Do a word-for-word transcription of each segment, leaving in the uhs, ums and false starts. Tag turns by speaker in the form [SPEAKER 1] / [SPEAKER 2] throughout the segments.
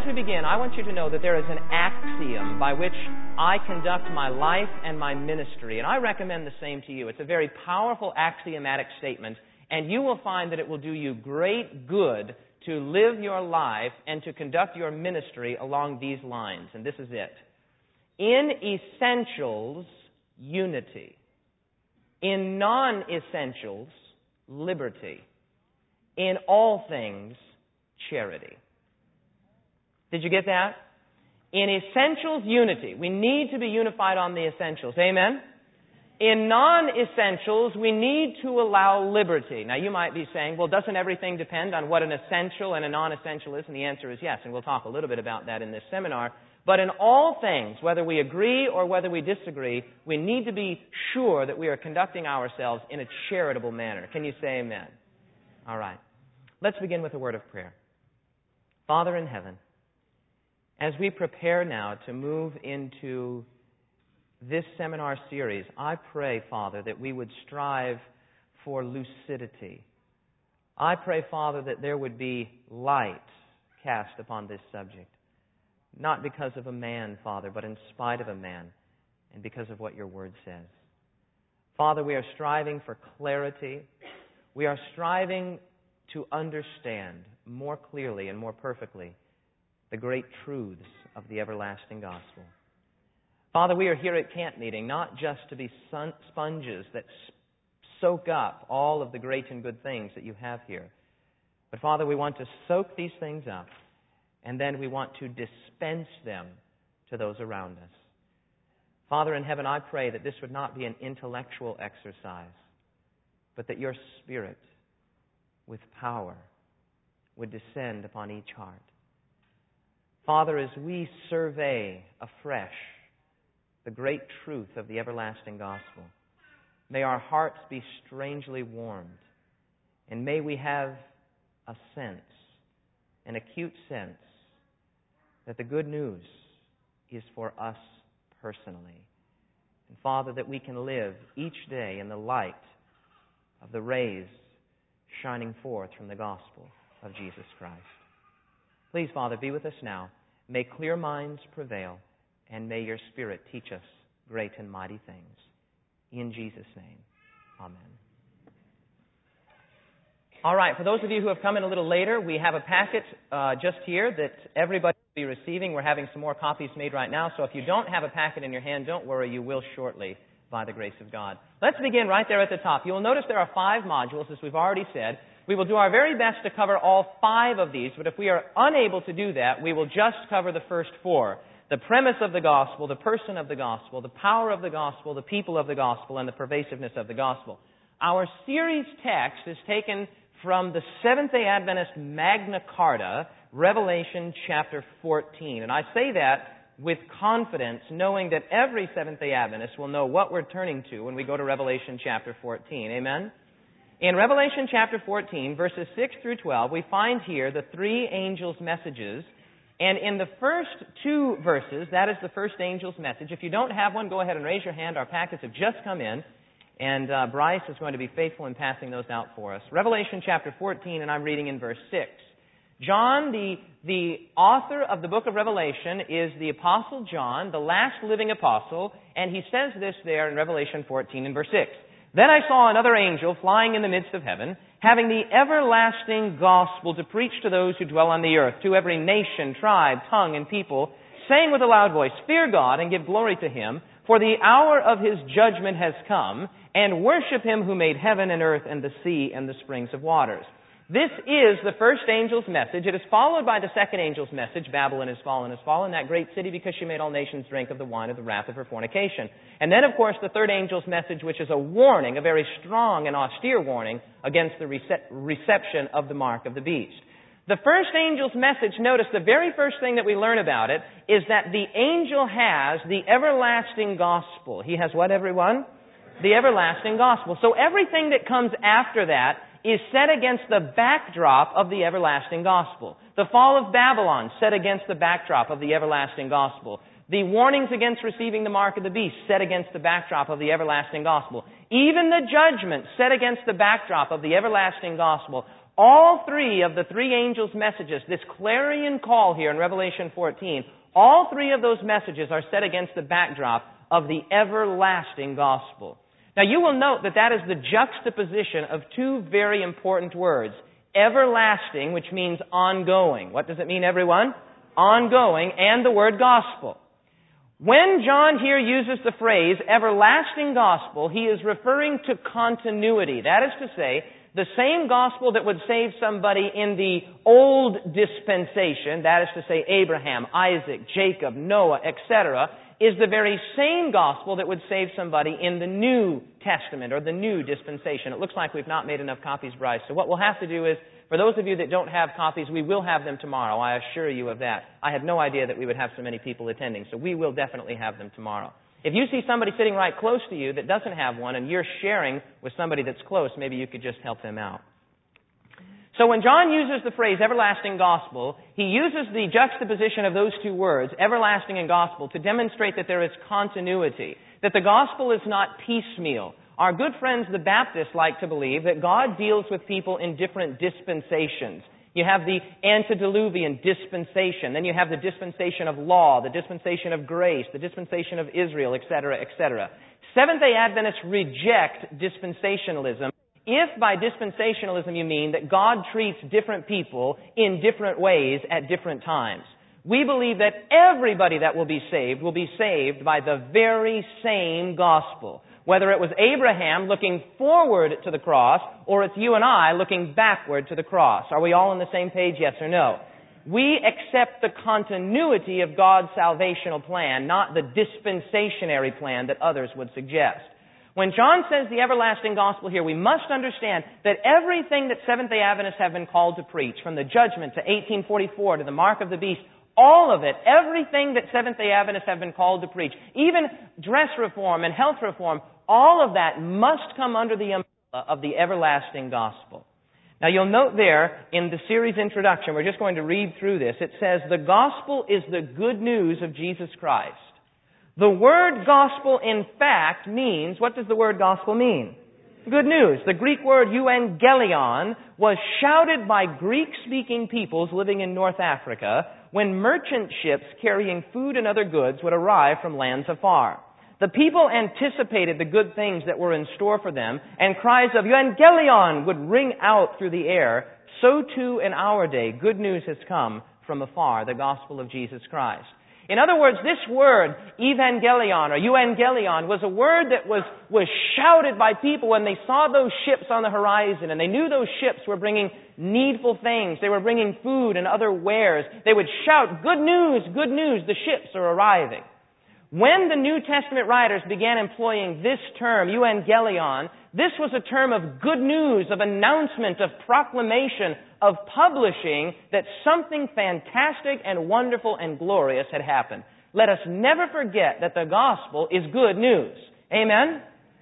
[SPEAKER 1] we begin, I want you to know that there is an axiom by which I conduct my life and my ministry, and I recommend the same to you. It's a very powerful axiomatic statement, and you will find that it will do you great good to live your life and to conduct your ministry along these lines. And this is it. In essentials, unity. In non-essentials, liberty. In all things, charity. Did you get that? In essentials, unity. We need to be unified on the essentials. Amen? In non-essentials, we need to allow liberty. Now, you might be saying, well, doesn't everything depend on what an essential and a non-essential is? And the answer is yes, and we'll talk a little bit about that in this seminar. But in all things, whether we agree or whether we disagree, we need to be sure that we are conducting ourselves in a charitable manner. Can you say amen? All right. Let's begin with a word of prayer. Father in heaven, as we prepare now to move into this seminar series, I pray, Father, that we would strive for lucidity. I pray, Father, that there would be light cast upon this subject, not because of a man, Father, but in spite of a man, and because of what your word says. Father, we are striving for clarity. We are striving to understand more clearly and more perfectly the great truths of the everlasting gospel. Father, we are here at camp meeting not just to be sun- sponges that soak up all of the great and good things that you have here, but Father, we want to soak these things up, and then we want to dispense them to those around us. Father in heaven, I pray that this would not be an intellectual exercise, but that your Spirit, with power, would descend upon each heart. Father, as we survey afresh the great truth of the everlasting gospel, may our hearts be strangely warmed, and may we have a sense, an acute sense, that the good news is for us personally. And Father, that we can live each day in the light of the rays shining forth from the gospel of Jesus Christ. Please, Father, be with us now. May clear minds prevail, and may your Spirit teach us great and mighty things. In Jesus' name, amen. All right, for those of you who have come in a little later, we have a packet uh, just here that everybody will be receiving. We're having some more copies made right now, so if you don't have a packet in your hand, don't worry, you will shortly by the grace of God. Let's begin right there at the top. You will notice there are five modules, as we've already said. We will do our very best to cover all five of these, but if we are unable to do that, we will just cover the first four. The premise of the gospel, the person of the gospel, the power of the gospel, the people of the gospel, and the pervasiveness of the gospel. Our series text is taken from the Seventh-day Adventist Magna Carta, Revelation chapter fourteen. And I say that with confidence, knowing that every Seventh-day Adventist will know what we're turning to when we go to Revelation chapter fourteen. Amen? In Revelation chapter fourteen, verses six through twelve, we find here the three angels' messages. And in the first two verses, that is the first angel's message. If you don't have one, go ahead and raise your hand. Our packets have just come in. And uh, Bryce is going to be faithful in passing those out for us. Revelation chapter fourteen, and I'm reading in verse six. John, the, the author of the book of Revelation, is the Apostle John, the last living apostle, and he says this there in Revelation fourteen in verse six. Then I saw another angel flying in the midst of heaven, having the everlasting gospel to preach to those who dwell on the earth, to every nation, tribe, tongue, and people, saying with a loud voice, Fear God and give glory to Him, for the hour of His judgment has come, and worship Him who made heaven and earth and the sea and the springs of waters. This is the first angel's message. It is followed by the second angel's message, Babylon is fallen, is fallen, that great city, because she made all nations drink of the wine of the wrath of her fornication. And then, of course, the third angel's message, which is a warning, a very strong and austere warning against the rece- reception of the mark of the beast. The first angel's message, notice the very first thing that we learn about it is that the angel has the everlasting gospel. He has what, everyone? The everlasting gospel. So everything that comes after that is set against the backdrop of the everlasting gospel. The fall of Babylon set against the backdrop of the everlasting gospel. The warnings against receiving the mark of the beast set against the backdrop of the everlasting gospel. Even the judgment set against the backdrop of the everlasting gospel. All three of the three angels' messages, this clarion call here in Revelation fourteen, all three of those messages are set against the backdrop of the everlasting gospel. Now you will note that that is the juxtaposition of two very important words. Everlasting, which means ongoing. What does it mean, everyone? Ongoing, and the word gospel. When John here uses the phrase everlasting gospel, he is referring to continuity. That is to say, the same gospel that would save somebody in the old dispensation, that is to say Abraham, Isaac, Jacob, Noah, et cetera, is the very same gospel that would save somebody in the New Testament or the new dispensation. It looks like we've not made enough copies, Bryce. So what we'll have to do is, for those of you that don't have copies, we will have them tomorrow. I assure you of that. I had no idea that we would have so many people attending, so we will definitely have them tomorrow. If you see somebody sitting right close to you that doesn't have one and you're sharing with somebody that's close, maybe you could just help them out. So when John uses the phrase everlasting gospel, he uses the juxtaposition of those two words, everlasting and gospel, to demonstrate that there is continuity, that the gospel is not piecemeal. Our good friends, the Baptists, like to believe that God deals with people in different dispensations. You have the antediluvian dispensation, then you have the dispensation of law, the dispensation of grace, the dispensation of Israel, et cetera, et cetera. Seventh-day Adventists reject dispensationalism. If by dispensationalism you mean that God treats different people in different ways at different times. We believe that everybody that will be saved will be saved by the very same gospel. Whether it was Abraham looking forward to the cross, or it's you and I looking backward to the cross. Are we all on the same page, yes or no? We accept the continuity of God's salvational plan, not the dispensationary plan that others would suggest. When John says the everlasting gospel here, we must understand that everything that Seventh-day Adventists have been called to preach, from the judgment to eighteen forty-four to the mark of the beast, all of it, everything that Seventh-day Adventists have been called to preach, even dress reform and health reform, all of that must come under the umbrella of the everlasting gospel. Now you'll note there in the series introduction, we're just going to read through this, it says, the gospel is the good news of Jesus Christ. The word gospel, in fact, means, what does the word gospel mean? Good news. The Greek word euangelion was shouted by Greek-speaking peoples living in North Africa when merchant ships carrying food and other goods would arrive from lands afar. The people anticipated the good things that were in store for them, and cries of euangelion would ring out through the air. So too in our day, good news has come from afar, the gospel of Jesus Christ. In other words, this word, evangelion or euangelion, was a word that was, was shouted by people when they saw those ships on the horizon, and they knew those ships were bringing needful things. They were bringing food and other wares. They would shout, good news, good news, the ships are arriving. When the New Testament writers began employing this term, euangelion, this was a term of good news, of announcement, of proclamation, of publishing that something fantastic and wonderful and glorious had happened. Let us never forget that the gospel is good news. Amen?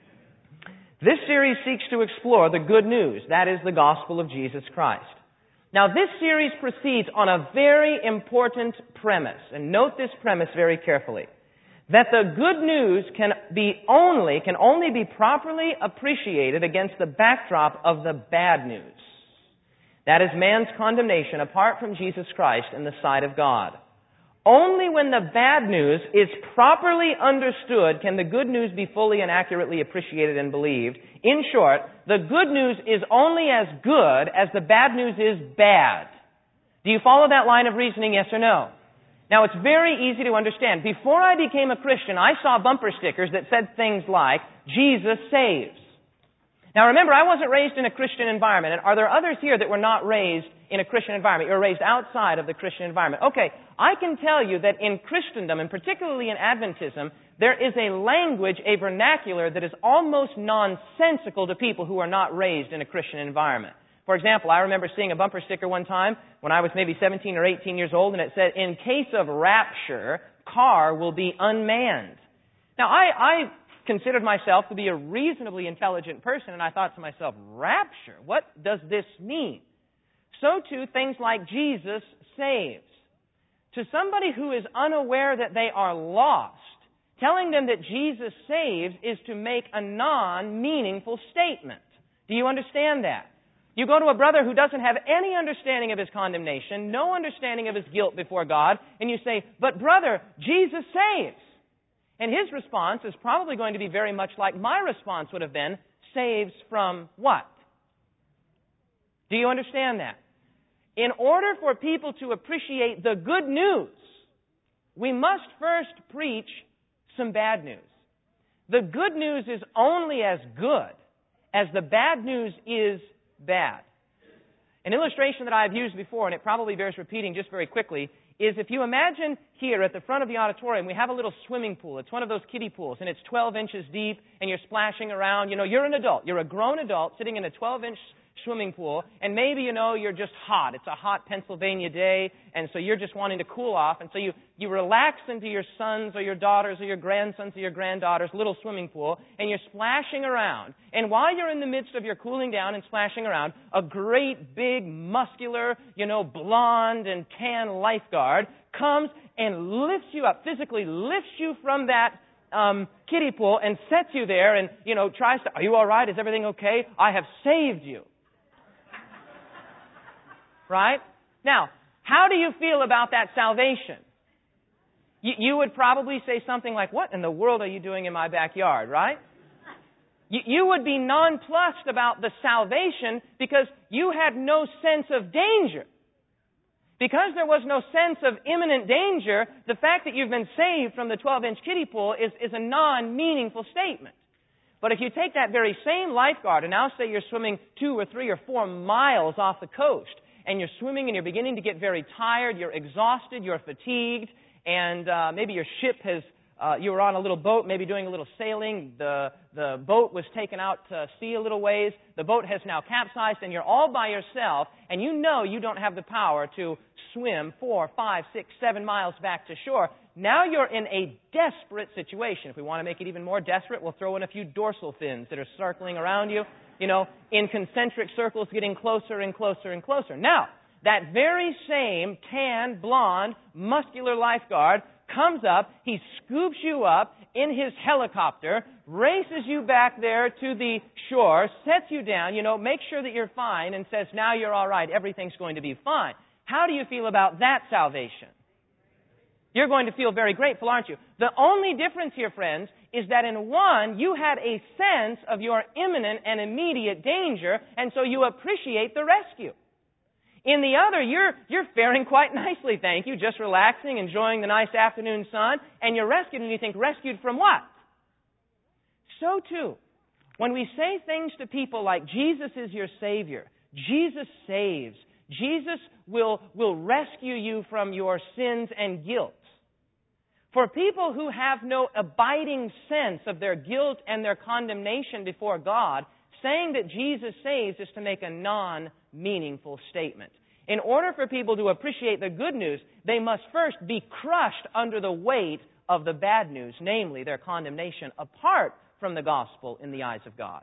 [SPEAKER 1] This series seeks to explore the good news. That is the gospel of Jesus Christ. Now, this series proceeds on a very important premise, and note this premise very carefully. That the good news can be only, can only be properly appreciated against the backdrop of the bad news. That is man's condemnation apart from Jesus Christ in the sight of God. Only when the bad news is properly understood can the good news be fully and accurately appreciated and believed. In short, the good news is only as good as the bad news is bad. Do you follow that line of reasoning, yes or no? Now, it's very easy to understand. Before I became a Christian, I saw bumper stickers that said things like, Jesus saves. Now, remember, I wasn't raised in a Christian environment. And are there others here that were not raised in a Christian environment? You were raised outside of the Christian environment. Okay, I can tell you that in Christendom, and particularly in Adventism, there is a language, a vernacular that is almost nonsensical to people who are not raised in a Christian environment. For example, I remember seeing a bumper sticker one time when I was maybe seventeen or eighteen years old, and it said, in case of rapture, car will be unmanned. Now, I, I considered myself to be a reasonably intelligent person, and I thought to myself, rapture? What does this mean? So too, things like Jesus saves. To somebody who is unaware that they are lost, telling them that Jesus saves is to make a non-meaningful statement. Do you understand that? You go to a brother who doesn't have any understanding of his condemnation, no understanding of his guilt before God, and you say, but brother, Jesus saves. And his response is probably going to be very much like my response would have been, saves from what? Do you understand that? In order for people to appreciate the good news, we must first preach some bad news. The good news is only as good as the bad news is bad. An illustration that I've used before, and it probably bears repeating just very quickly, is if you imagine here at the front of the auditorium, we have a little swimming pool. It's one of those kiddie pools, and it's twelve inches deep, and you're splashing around. You know, you're an adult. You're a grown adult sitting in a twelve-inch swimming pool, and maybe, you know, you're just hot. It's a hot Pennsylvania day, and so you're just wanting to cool off, and so you, you relax into your sons or your daughters or your grandsons or your granddaughters' little swimming pool, and you're splashing around. And while you're in the midst of your cooling down and splashing around, a great, big, muscular, you know, blonde and tan lifeguard comes and lifts you up, physically lifts you from that um, kiddie pool and sets you there and, you know, tries to, are you all right? Is everything okay? I have saved you. Right? Now, how do you feel about that salvation? You, you would probably say something like, what in the world are you doing in my backyard, right? You, you would be nonplussed about the salvation because you had no sense of danger. Because there was no sense of imminent danger, the fact that you've been saved from the twelve-inch kiddie pool is, is a non-meaningful statement. But if you take that very same lifeguard and now say you're swimming two or three or four miles off the coast, and you're swimming and you're beginning to get very tired, you're exhausted, you're fatigued, and uh, maybe your ship has, uh, you were on a little boat, maybe doing a little sailing, the, the boat was taken out to sea a little ways, the boat has now capsized, and you're all by yourself, and you know you don't have the power to swim four, five, six, seven miles back to shore. Now you're in a desperate situation. If we want to make it even more desperate, we'll throw in a few dorsal fins that are circling around you, you know, in concentric circles, getting closer and closer and closer. Now, that very same tan, blonde, muscular lifeguard comes up, he scoops you up in his helicopter, races you back there to the shore, sets you down, you know, makes sure that you're fine, and says, now you're all right, everything's going to be fine. How do you feel about that salvation? You're going to feel very grateful, aren't you? The only difference here, friends, is that in one, you had a sense of your imminent and immediate danger, and so you appreciate the rescue. In the other, you're, you're faring quite nicely, thank you, just relaxing, enjoying the nice afternoon sun, and you're rescued, and you think, rescued from what? So too, when we say things to people like, Jesus is your Savior, Jesus saves, Jesus will, will rescue you from your sins and guilt. For people who have no abiding sense of their guilt and their condemnation before God, saying that Jesus saves is to make a non-meaningful statement. In order for people to appreciate the good news, they must first be crushed under the weight of the bad news, namely their condemnation apart from the gospel in the eyes of God.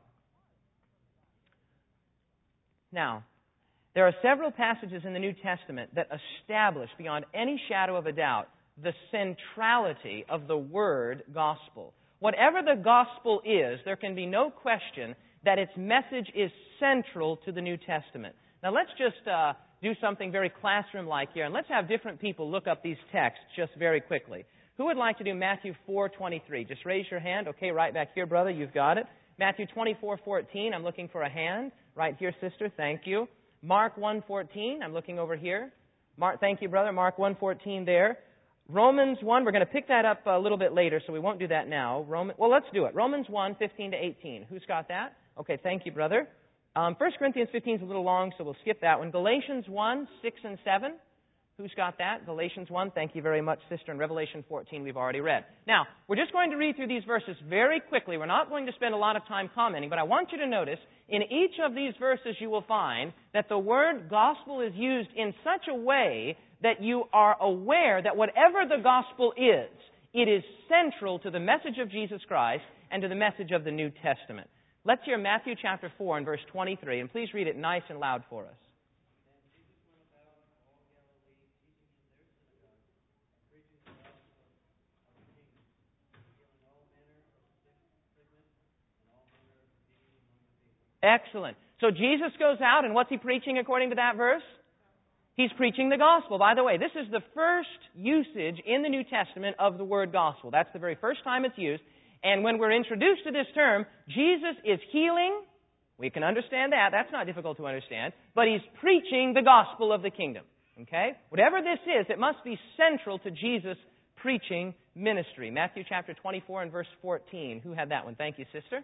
[SPEAKER 1] Now, there are several passages in the New Testament that establish beyond any shadow of a doubt the centrality of the word gospel. Whatever the gospel is, there can be no question that its message is central to the New Testament. Now let's just uh, do something very classroom-like here, and let's have different people look up these texts just very quickly. Who would like to do Matthew four twenty-three? Just raise your hand. Okay, right back here, brother, you've got it. Matthew twenty-four fourteen, I'm looking for a hand. Right here, sister, thank you. Mark one fourteen, I'm looking over here. Mark, thank you, brother. Mark one fourteen there. Romans one, we're going to pick that up a little bit later, so we won't do that now. Roman, well, let's do it. Romans one, fifteen to eighteen. Who's got that? Okay, thank you, brother. Um, First Corinthians fifteen is a little long, so we'll skip that one. Galatians one, six and seven. Who's got that? Galatians one, thank you very much, sister. And Revelation fourteen, we've already read. Now, we're just going to read through these verses very quickly. We're not going to spend a lot of time commenting, but I want you to notice in each of these verses you will find that the word gospel is used in such a way that you are aware that whatever the gospel is, it is central to the message of Jesus Christ and to the message of the New Testament. Let's hear Matthew chapter four and verse twenty-three, and please read it nice and loud for us. Excellent. So Jesus goes out, and what's He preaching according to that verse? He's preaching the gospel. By the way, this is the first usage in the New Testament of the word gospel. That's the very first time it's used. And when we're introduced to this term, Jesus is healing. We can understand that. That's not difficult to understand. But He's preaching the gospel of the kingdom. Okay? Whatever this is, it must be central to Jesus' preaching ministry. Matthew chapter twenty-four and verse fourteen. Who had that one? Thank you, sister.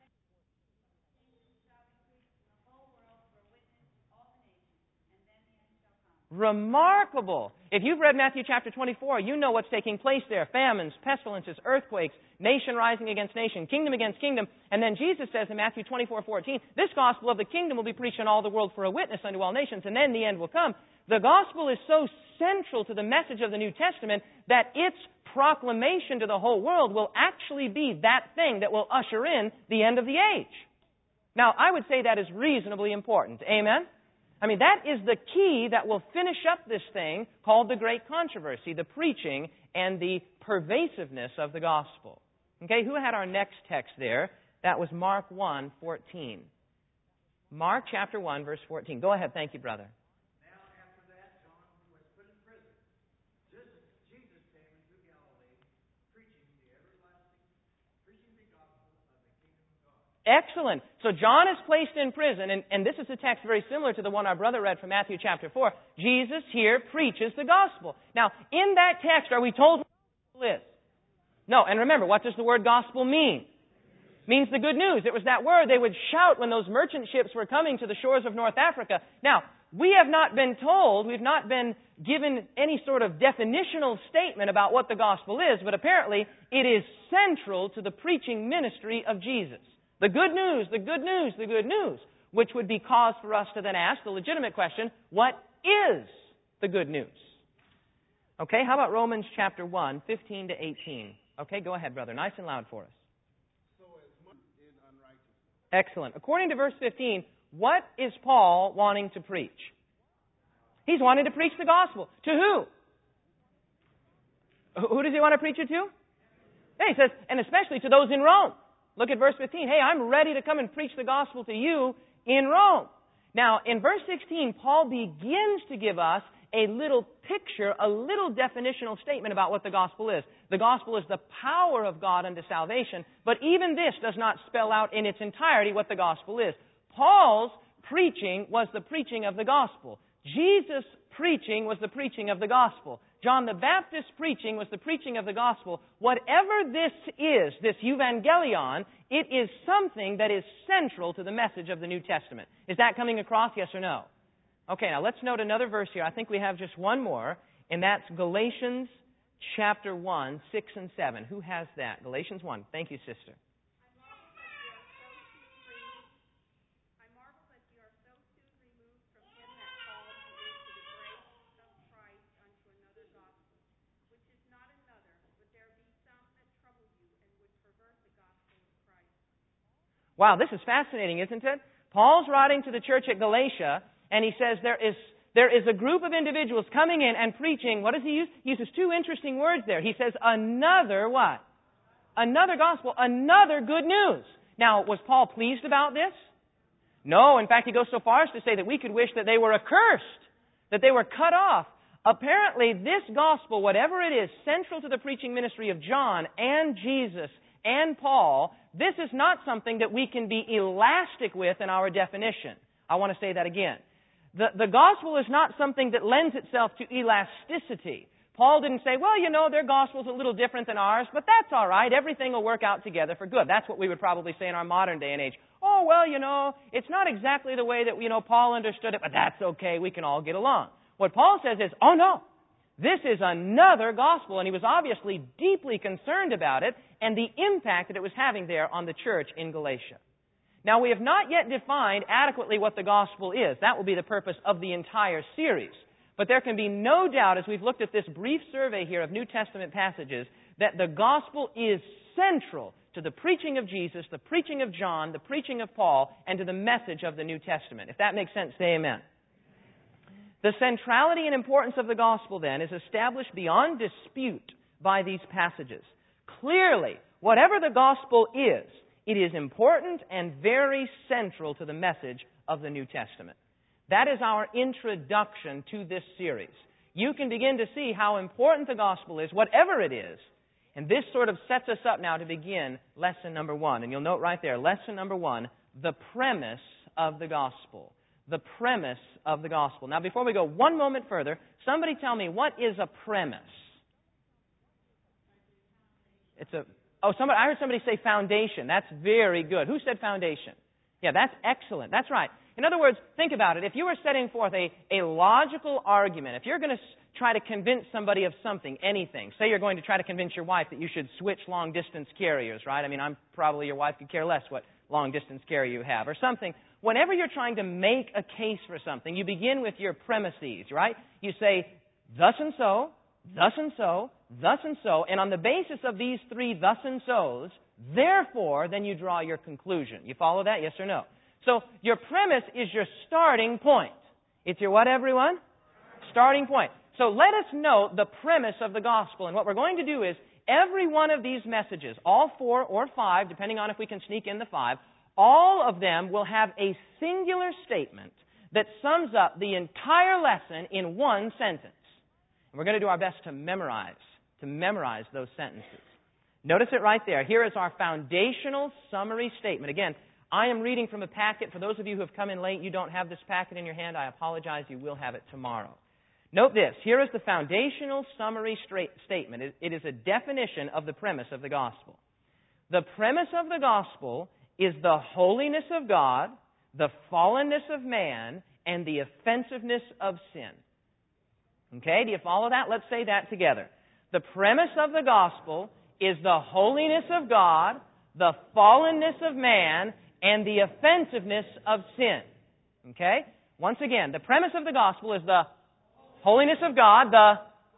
[SPEAKER 1] Remarkable. If you've read Matthew chapter twenty-four, you know what's taking place there. Famines, pestilences, earthquakes, nation rising against nation, kingdom against kingdom. And then Jesus says in Matthew twenty-four fourteen, this gospel of the kingdom will be preached in all the world for a witness unto all nations, and then the end will come. The gospel is so central to the message of the New Testament that its proclamation to the whole world will actually be that thing that will usher in the end of the age. Now, I would say that is reasonably important. Amen? I mean, that is the key that will finish up this thing called the Great Controversy, the preaching and the pervasiveness of the gospel. Okay, who had our next text there? That was Mark one fourteen. Mark chapter one, verse fourteen. Go ahead. Thank you, brother.
[SPEAKER 2] Now, after that, John was put in prison. Jesus came into Galilee, preaching the everlasting, preaching the gospel of the kingdom of God.
[SPEAKER 1] Excellent. So John is placed in prison, and, and this is a text very similar to the one our brother read from Matthew chapter four. Jesus here preaches the gospel. Now, in that text, are we told what the gospel is? No, and remember, what does the word gospel mean? It means the good news. It was that word they would shout when those merchant ships were coming to the shores of North Africa. Now, we have not been told, we've not been given any sort of definitional statement about what the gospel is, but apparently it is central to the preaching ministry of Jesus. The good news, the good news, the good news, which would be cause for us to then ask the legitimate question, what is the good news? Okay, how about Romans chapter one, fifteen to eighteen? Okay, go ahead, brother. Nice and loud for us.
[SPEAKER 2] So as much in unrighteousness.
[SPEAKER 1] Excellent. According to verse fifteen, what is Paul wanting to preach? He's wanting to preach the gospel. To who? Who does he want to preach it to? Hey, he says, and especially to those in Rome. Look at verse fifteen. Hey, I'm ready to come and preach the gospel to you in Rome. Now, in verse sixteen, Paul begins to give us a little picture, a little definitional statement about what the gospel is. The gospel is the power of God unto salvation, but even this does not spell out in its entirety what the gospel is. Paul's preaching was the preaching of the gospel. Jesus' preaching was the preaching of the gospel. John the Baptist's preaching was the preaching of the gospel. Whatever this is, this evangelion, it is something that is central to the message of the New Testament. Is that coming across, yes or no? Okay, now let's note another verse here. I think we have just one more, and that's Galatians chapter one, six and seven. Who has that? Galatians one. Thank you, sister.
[SPEAKER 3] I marvel that you are so soon removed from him that called you into the grace of Christ unto another gospel, which is not another, but there be some that trouble you and would pervert the gospel of Christ.
[SPEAKER 1] Wow, this is fascinating, isn't it? Paul's writing to the church at Galatia, and he says there is there is a group of individuals coming in and preaching. What does he use? He uses two interesting words there. He says another what? Another gospel, another good news. Now, was Paul pleased about this? No. In fact, he goes so far as to say that we could wish that they were accursed, that they were cut off. Apparently, this gospel, whatever it is, central to the preaching ministry of John and Jesus and Paul, this is not something that we can be elastic with in our definition. I want to say that again. The, the gospel is not something that lends itself to elasticity. Paul didn't say, well, you know, their gospel's a little different than ours, but that's all right. Everything will work out together for good. That's what we would probably say in our modern day and age. Oh, well, you know, it's not exactly the way that, you know, Paul understood it, but that's okay. We can all get along. What Paul says is, oh, no, this is another gospel, and he was obviously deeply concerned about it and the impact that it was having there on the church in Galatia. Now, we have not yet defined adequately what the gospel is. That will be the purpose of the entire series. But there can be no doubt, as we've looked at this brief survey here of New Testament passages, that the gospel is central to the preaching of Jesus, the preaching of John, the preaching of Paul, and to the message of the New Testament. If that makes sense, say amen. The centrality and importance of the gospel, then, is established beyond dispute by these passages. Clearly, whatever the gospel is, it is important and very central to the message of the New Testament. That is our introduction to this series. You can begin to see how important the gospel is, whatever it is. And this sort of sets us up now to begin lesson number one. And you'll note right there, lesson number one, the premise of the gospel. The premise of the gospel. Now, before we go one moment further, somebody tell me, what is a premise? It's a, oh, somebody, I heard somebody say foundation. That's very good. Who said foundation? Yeah, that's excellent. That's right. In other words, think about it. If you were setting forth a, a logical argument, if you're going to try to convince somebody of something, anything, say you're going to try to convince your wife that you should switch long-distance carriers, right? I mean, I'm probably your wife could care less what long-distance carrier you have, or something. Whenever you're trying to make a case for something, you begin with your premises, right? You say, thus and so, thus and so, thus and so, and on the basis of these three thus and so's, therefore, then you draw your conclusion. You follow that, yes or no? So your premise is your starting point. It's your what, everyone? Starting point. So let us note the premise of the gospel. And what we're going to do is every one of these messages, all four or five, depending on if we can sneak in the five, all of them will have a singular statement that sums up the entire lesson in one sentence. And we're going to do our best to memorize, to memorize those sentences. Notice it right there. Here is our foundational summary statement. Again, I am reading from a packet. For those of you who have come in late, you don't have this packet in your hand. I apologize. You will have it tomorrow. Note this. Here is the foundational summary straight statement. It, it is a definition of the premise of the gospel. The premise of the gospel is the holiness of God, the fallenness of man, and the offensiveness of sin. Okay? Do you follow that? Let's say that together. The premise of the gospel is the holiness of God, the fallenness of man, and the offensiveness of sin. Okay? Once again, the premise of the gospel is the holiness of God, the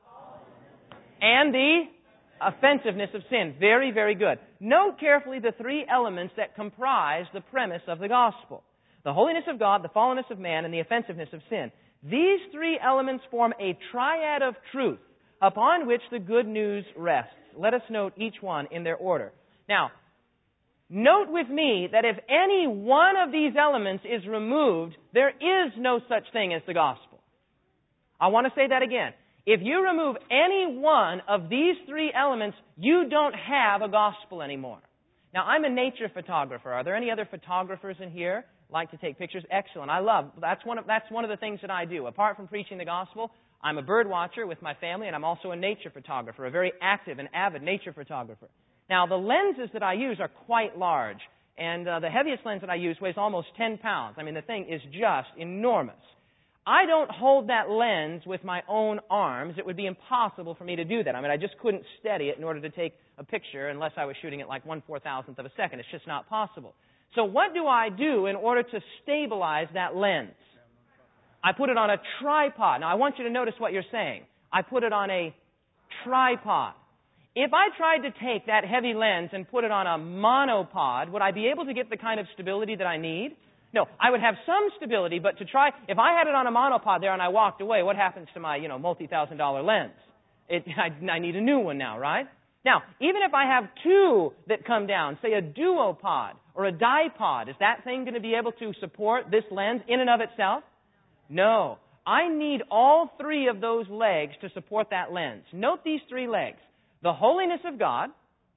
[SPEAKER 1] and the offensiveness of sin. Very, very good. Note carefully the three elements that comprise the premise of the gospel. The holiness of God, the fallenness of man, and the offensiveness of sin. These three elements form a triad of truth upon which the good news rests. Let us note each one in their order. Now, note with me that if any one of these elements is removed, there is no such thing as the gospel. I want to say that again. If you remove any one of these three elements, you don't have a gospel anymore. Now, I'm a nature photographer. Are there any other photographers in here like to take pictures? Excellent. I love, that's one of, that's one of the things that I do. Apart from preaching the gospel, I'm a bird watcher with my family, and I'm also a nature photographer, a very active and avid nature photographer. Now, the lenses that I use are quite large, and uh, the heaviest lens that I use weighs almost ten pounds. I mean, the thing is just enormous. I don't hold that lens with my own arms. It would be impossible for me to do that. I mean, I just couldn't steady it in order to take a picture unless I was shooting it like one four-thousandth of a second. It's just not possible. So what do I do in order to stabilize that lens? I put it on a tripod. Now, I want you to notice what you're saying. I put it on a tripod. If I tried to take that heavy lens and put it on a monopod, would I be able to get the kind of stability that I need? No, I would have some stability, but to try, if I had it on a monopod there and I walked away, what happens to my, you know, multi-thousand dollar lens? It, I, I need a new one now, right? Now, even if I have two that come down, say a duopod or a dipod, is that thing going to be able to support this lens in and of itself? No. I need all three of those legs to support that lens. Note these three legs. The holiness of God,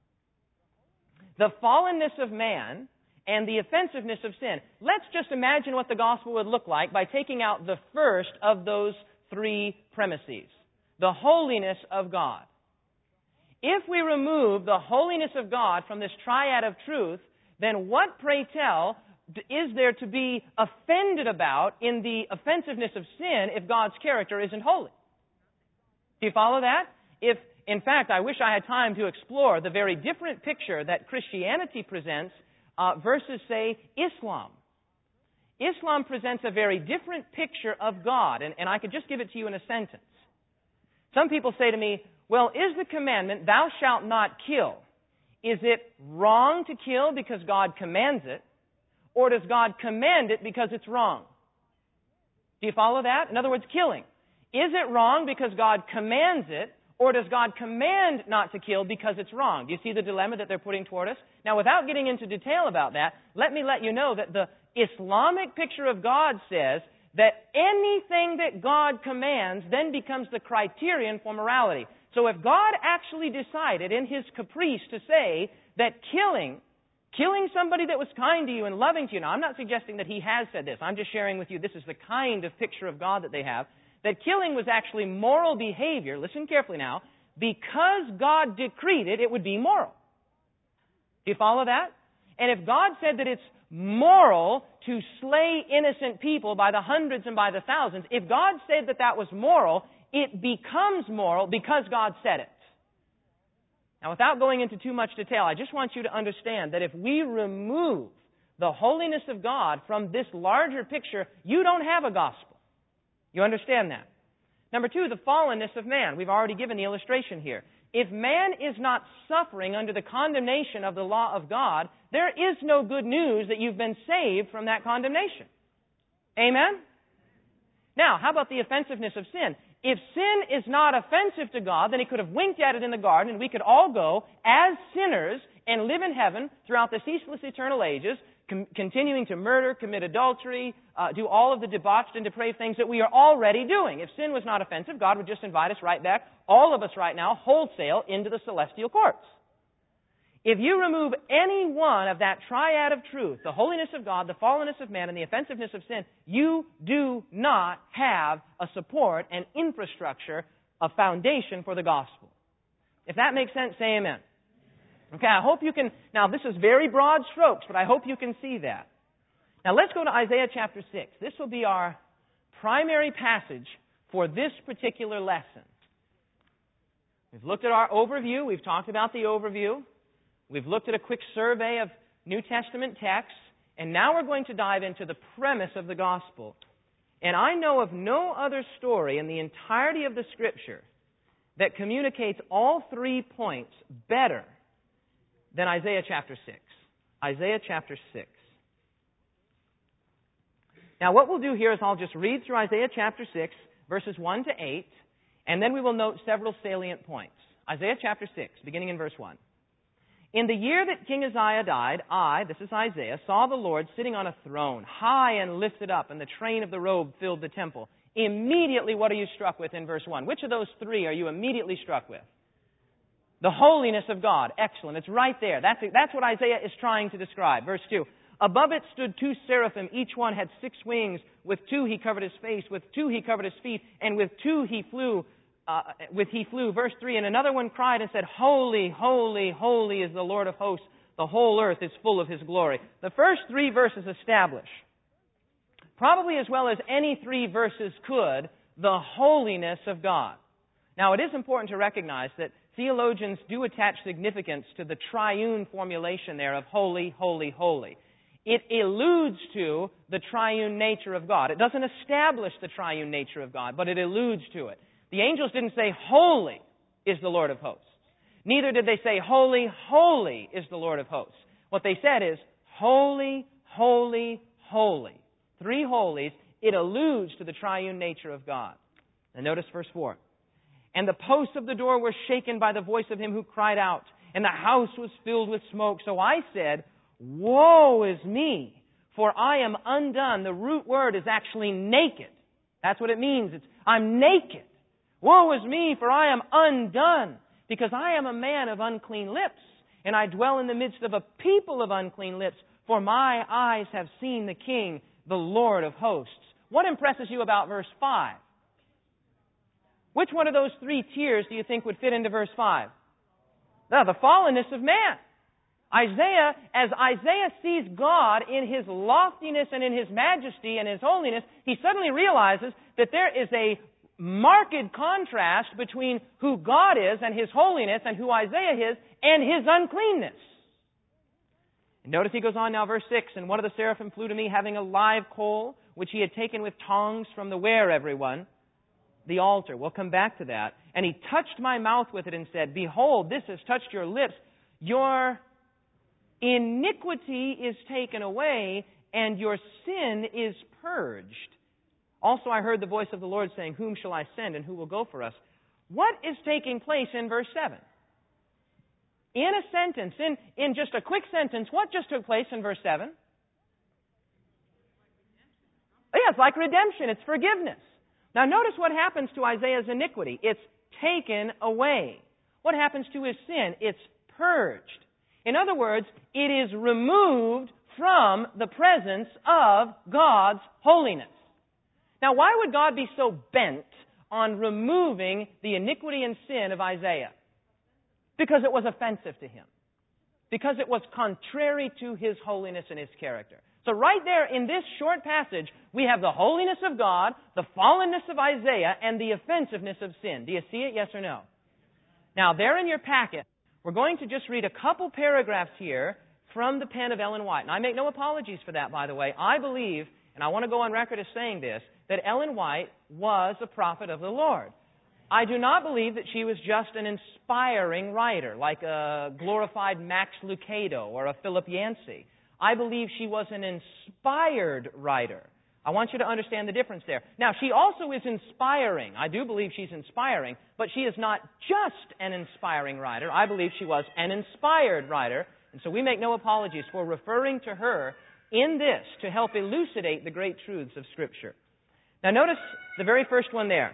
[SPEAKER 1] the fallenness of man, and the offensiveness of sin. Let's just imagine what the gospel would look like by taking out the first of those three premises, the holiness of God. If we remove the holiness of God from this triad of truth, then what, pray tell, is there to be offended about in the offensiveness of sin if God's character isn't holy? Do you follow that? If, in fact, I wish I had time to explore the very different picture that Christianity presents Uh, versus, say, Islam. Islam presents a very different picture of God, and, and I could just give it to you in a sentence. Some people say to me, well, is the commandment, thou shalt not kill, is it wrong to kill because God commands it, or does God command it because it's wrong? Do you follow that? In other words, killing. Is it wrong because God commands it, Or does God command not to kill because it's wrong? Do you see the dilemma that they're putting toward us? Now, without getting into detail about that, let me let you know that the Islamic picture of God says that anything that God commands then becomes the criterion for morality. So if God actually decided in His caprice to say that killing, killing somebody that was kind to you and loving to you, now I'm not suggesting that He has said this. I'm just sharing with you this is the kind of picture of God that they have, that killing was actually moral behavior, listen carefully now, because God decreed it, it would be moral. Do you follow that? And if God said that it's moral to slay innocent people by the hundreds and by the thousands, if God said that that was moral, it becomes moral because God said it. Now, without going into too much detail, I just want you to understand that if we remove the holiness of God from this larger picture, you don't have a gospel. You understand that? Number two, the fallenness of man. We've already given the illustration here. If man is not suffering under the condemnation of the law of God, there is no good news that you've been saved from that condemnation. Amen? Now, how about the offensiveness of sin? If sin is not offensive to God, then He could have winked at it in the garden and we could all go as sinners and live in heaven throughout the ceaseless eternal ages, com- continuing to murder, commit adultery, uh, do all of the debauched and depraved things that we are already doing. If sin was not offensive, God would just invite us right back, all of us right now, wholesale, into the celestial courts. If you remove any one of that triad of truth, the holiness of God, the fallenness of man, and the offensiveness of sin, you do not have a support, an infrastructure, a foundation for the gospel. If that makes sense, say amen. Okay, I hope you can, now this is very broad strokes, but I hope you can see that. Now let's go to Isaiah chapter six. This will be our primary passage for this particular lesson. We've looked at our overview. We've talked about the overview. We've looked at a quick survey of New Testament texts, and now we're going to dive into the premise of the gospel. And I know of no other story in the entirety of the Scripture that communicates all three points better than Isaiah chapter six. Isaiah chapter six. Now what we'll do here is I'll just read through Isaiah chapter six, verses one to eight, and then we will note several salient points. Isaiah chapter six, beginning in verse one. In the year that King Uzziah died, I, this is Isaiah, saw the Lord sitting on a throne, high and lifted up, and the train of the robe filled the temple. Immediately, what are you struck with in verse one? Which of those three are you immediately struck with? The holiness of God. Excellent. It's right there. That's, that's what Isaiah is trying to describe. Verse two. Above it stood two seraphim. Each one had six wings. With two he covered his face. With two he covered his feet. And with two he flew. Uh, with he flew. Verse three. And another one cried and said, Holy, holy, holy is the Lord of hosts. The whole earth is full of His glory. The first three verses establish, probably as well as any three verses could, the holiness of God. Now, it is important to recognize that theologians do attach significance to the triune formulation there of holy, holy, holy. It alludes to the triune nature of God. It doesn't establish the triune nature of God, but it alludes to it. The angels didn't say, Holy is the Lord of hosts. Neither did they say, Holy, holy is the Lord of hosts. What they said is, Holy, holy, holy. Three holies. It alludes to the triune nature of God. And notice verse four. And the posts of the door were shaken by the voice of him who cried out, and the house was filled with smoke. So I said, Woe is me, for I am undone. The root word is actually naked. That's what it means. It's I'm naked. Woe is me, for I am undone, because I am a man of unclean lips, and I dwell in the midst of a people of unclean lips, for my eyes have seen the King, the Lord of hosts. What impresses you about verse five? Which one of those three tiers do you think would fit into verse five? No, the fallenness of man. Isaiah, as Isaiah sees God in His loftiness and in His majesty and His holiness, he suddenly realizes that there is a marked contrast between who God is and His holiness and who Isaiah is and His uncleanness. And notice he goes on now, verse six, and one of the seraphim flew to me, having a live coal, which he had taken with tongs from the where, everyone? The altar. We'll come back to that. And he touched my mouth with it and said, Behold, this has touched your lips. Your iniquity is taken away, and your sin is purged. Also I heard the voice of the Lord saying, Whom shall I send, and who will go for us? What is taking place in verse seven? In a sentence, in, in just a quick sentence, what just took place in verse seven? Yeah, it's like redemption. It's forgiveness. Now notice what happens to Isaiah's iniquity. It's taken away. What happens to his sin? It's purged. In other words, it is removed from the presence of God's holiness. Now, why would God be so bent on removing the iniquity and sin of Isaiah? Because it was offensive to him. Because it was contrary to his holiness and his character. So right there in this short passage, we have the holiness of God, the fallenness of Isaiah, and the offensiveness of sin. Do you see it, yes or no? Now, there in your packet, we're going to just read a couple paragraphs here from the pen of Ellen White. And I make no apologies for that, by the way. I believe, and I want to go on record as saying this, that Ellen White was a prophet of the Lord. I do not believe that she was just an inspiring writer, like a glorified Max Lucado or a Philip Yancey. I believe she was an inspired writer. I want you to understand the difference there. Now, she also is inspiring. I do believe she's inspiring, but she is not just an inspiring writer. I believe she was an inspired writer, and so we make no apologies for referring to her in this to help elucidate the great truths of Scripture. Now, notice the very first one there.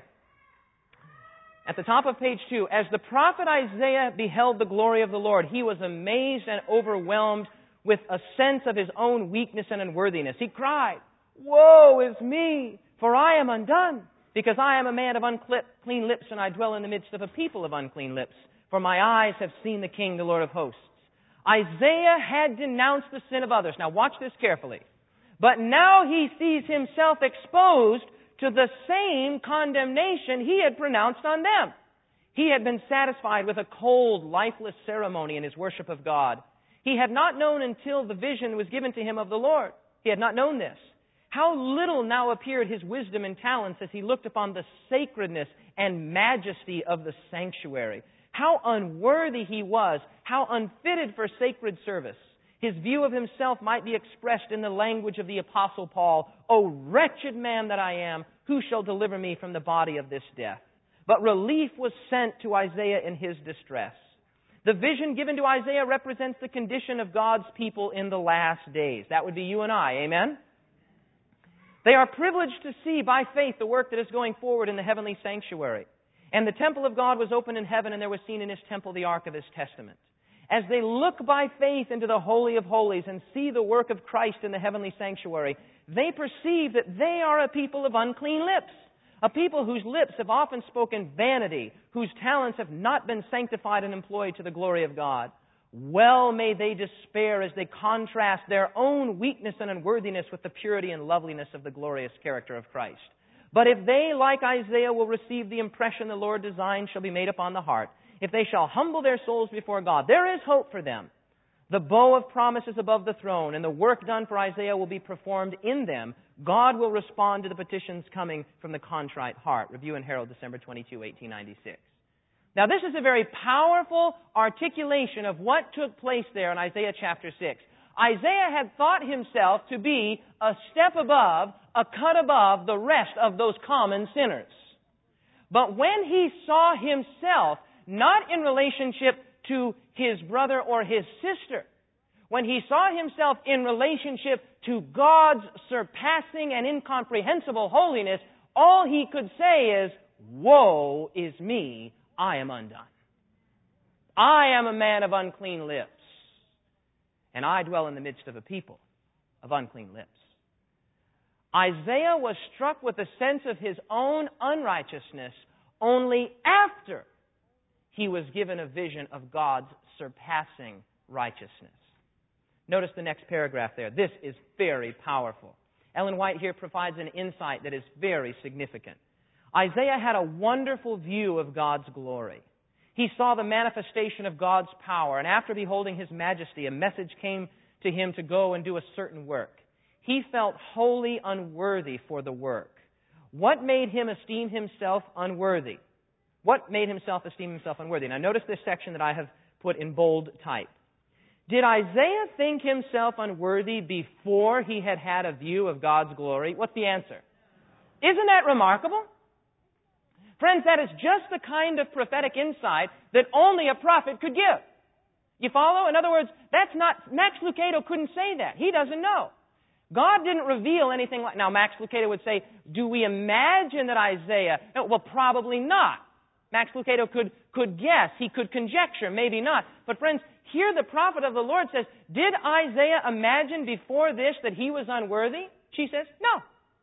[SPEAKER 1] At the top of page two, as the prophet Isaiah beheld the glory of the Lord, he was amazed and overwhelmed with a sense of his own weakness and unworthiness. He cried, "Woe is me, for I am undone, because I am a man of unclean lips, and I dwell in the midst of a people of unclean lips. For my eyes have seen the King, the Lord of hosts." Isaiah had denounced the sin of others. Now watch this carefully. But now he sees himself exposed to the same condemnation he had pronounced on them. He had been satisfied with a cold, lifeless ceremony in his worship of God. He had not known until the vision was given to him of the Lord. He had not known this. How little now appeared his wisdom and talents as he looked upon the sacredness and majesty of the sanctuary. How unworthy he was, how unfitted for sacred service. His view of himself might be expressed in the language of the Apostle Paul, "O wretched man that I am, who shall deliver me from the body of this death?" But relief was sent to Isaiah in his distress. The vision given to Isaiah represents the condition of God's people in the last days. That would be you and I, amen? They are privileged to see by faith the work that is going forward in the heavenly sanctuary. And the temple of God was opened in heaven, and there was seen in his temple the ark of his testament. As they look by faith into the Holy of Holies and see the work of Christ in the heavenly sanctuary, they perceive that they are a people of unclean lips, a people whose lips have often spoken vanity, whose talents have not been sanctified and employed to the glory of God. Well may they despair as they contrast their own weakness and unworthiness with the purity and loveliness of the glorious character of Christ. But if they, like Isaiah, will receive the impression the Lord designed shall be made upon the heart, if they shall humble their souls before God, there is hope for them. The bow of promise is above the throne, and the work done for Isaiah will be performed in them. God will respond to the petitions coming from the contrite heart. Review and Herald, December twenty-second, eighteen ninety-six. Now, this is a very powerful articulation of what took place there in Isaiah chapter six. Isaiah had thought himself to be a step above, a cut above the rest of those common sinners. But when he saw himself not in relationship to his brother or his sister, when he saw himself in relationship to God's surpassing and incomprehensible holiness, all he could say is, "Woe is me, I am undone. I am a man of unclean lips, and I dwell in the midst of a people of unclean lips." Isaiah was struck with a sense of his own unrighteousness only after he was given a vision of God's surpassing righteousness. Notice the next paragraph there. This is very powerful. Ellen White here provides an insight that is very significant. Isaiah had a wonderful view of God's glory. He saw the manifestation of God's power, and after beholding his majesty, a message came to him to go and do a certain work. He felt wholly unworthy for the work. What made him esteem himself unworthy? What made himself esteem himself unworthy? Now notice this section that I have put in bold type. Did Isaiah think himself unworthy before he had had a view of God's glory? What's the answer? Isn't that remarkable? Friends, that is just the kind of prophetic insight that only a prophet could give. You follow? In other words, that's not, Max Lucado couldn't say that. He doesn't know. God didn't reveal anything like, now Max Lucado would say, do we imagine that Isaiah, no, well, probably not. Max Lucado could, could guess, he could conjecture, maybe not. But friends, here the prophet of the Lord says, did Isaiah imagine before this that he was unworthy? She says, no.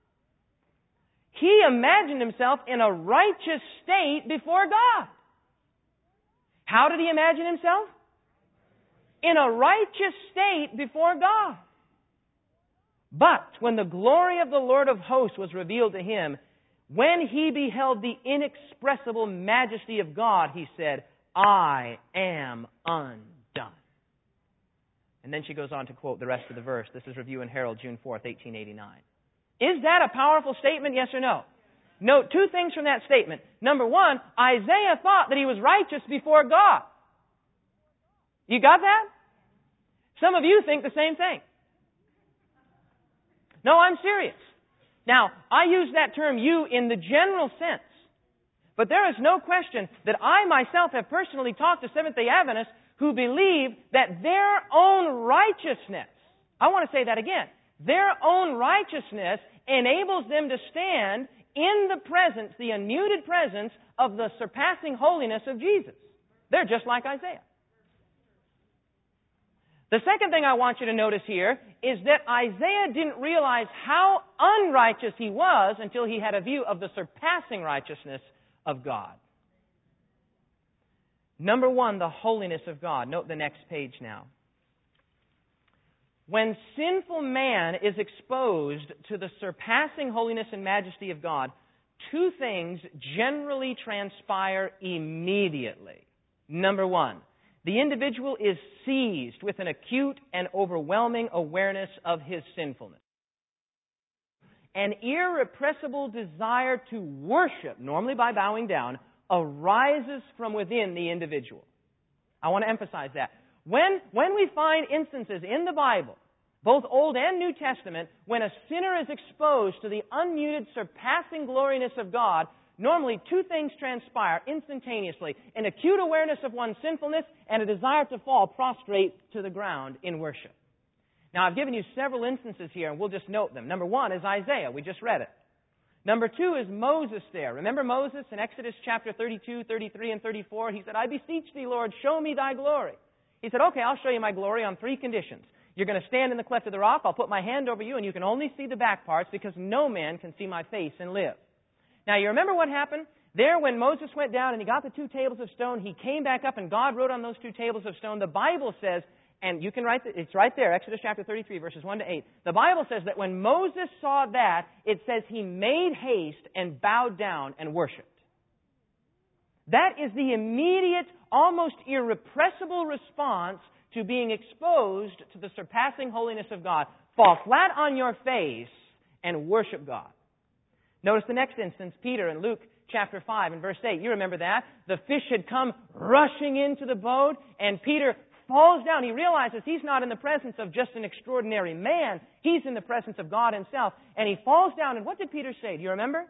[SPEAKER 1] He imagined himself in a righteous state before God. How did he imagine himself? In a righteous state before God. But when the glory of the Lord of hosts was revealed to him, when he beheld the inexpressible majesty of God, he said, I am undone. And then she goes on to quote the rest of the verse. This is Review and Herald, June fourth, eighteen eighty-nine. Is that a powerful statement, yes or no? Note two things from that statement. Number one, Isaiah thought that he was righteous before God. You got that? Some of you think the same thing. No, I'm serious. Now, I use that term you in the general sense. But there is no question that I myself have personally talked to Seventh-day Adventists who believe that their own righteousness, I want to say that again, their own righteousness enables them to stand in the presence, the unmuted presence of the surpassing holiness of Jesus. They're just like Isaiah. The second thing I want you to notice here is that Isaiah didn't realize how unrighteous he was until he had a view of the surpassing righteousness of God. Number one, the holiness of God. Note the next page now. When sinful man is exposed to the surpassing holiness and majesty of God, two things generally transpire immediately. Number one, the individual is seized with an acute and overwhelming awareness of his sinfulness. An irrepressible desire to worship, normally by bowing down, arises from within the individual. I want to emphasize that. When, when we find instances in the Bible, both Old and New Testament, when a sinner is exposed to the unmuted, surpassing gloriness of God, normally two things transpire instantaneously. An acute awareness of one's sinfulness and a desire to fall prostrate to the ground in worship. Now, I've given you several instances here, and we'll just note them. Number one is Isaiah. We just read it. Number two is Moses there. Remember Moses in Exodus chapter thirty-two, thirty-three, and thirty-four? He said, I beseech thee, Lord, show me thy glory. He said, okay, I'll show you my glory on three conditions. You're going to stand in the cleft of the rock. I'll put my hand over you, and you can only see the back parts because no man can see my face and live. Now, you remember what happened? There, when Moses went down and he got the two tables of stone, he came back up and God wrote on those two tables of stone. The Bible says, and you can write, the, it's right there, Exodus chapter thirty-three, verses one to eight. The Bible says that when Moses saw that, it says he made haste and bowed down and worshipped. That is the immediate, almost irrepressible response to being exposed to the surpassing holiness of God. Fall flat on your face and worship God. Notice the next instance, Peter in Luke chapter five and verse eight. You remember that. The fish had come rushing into the boat, and Peter falls down. He realizes he's not in the presence of just an extraordinary man. He's in the presence of God himself. And he falls down, and what did Peter say? Do you remember?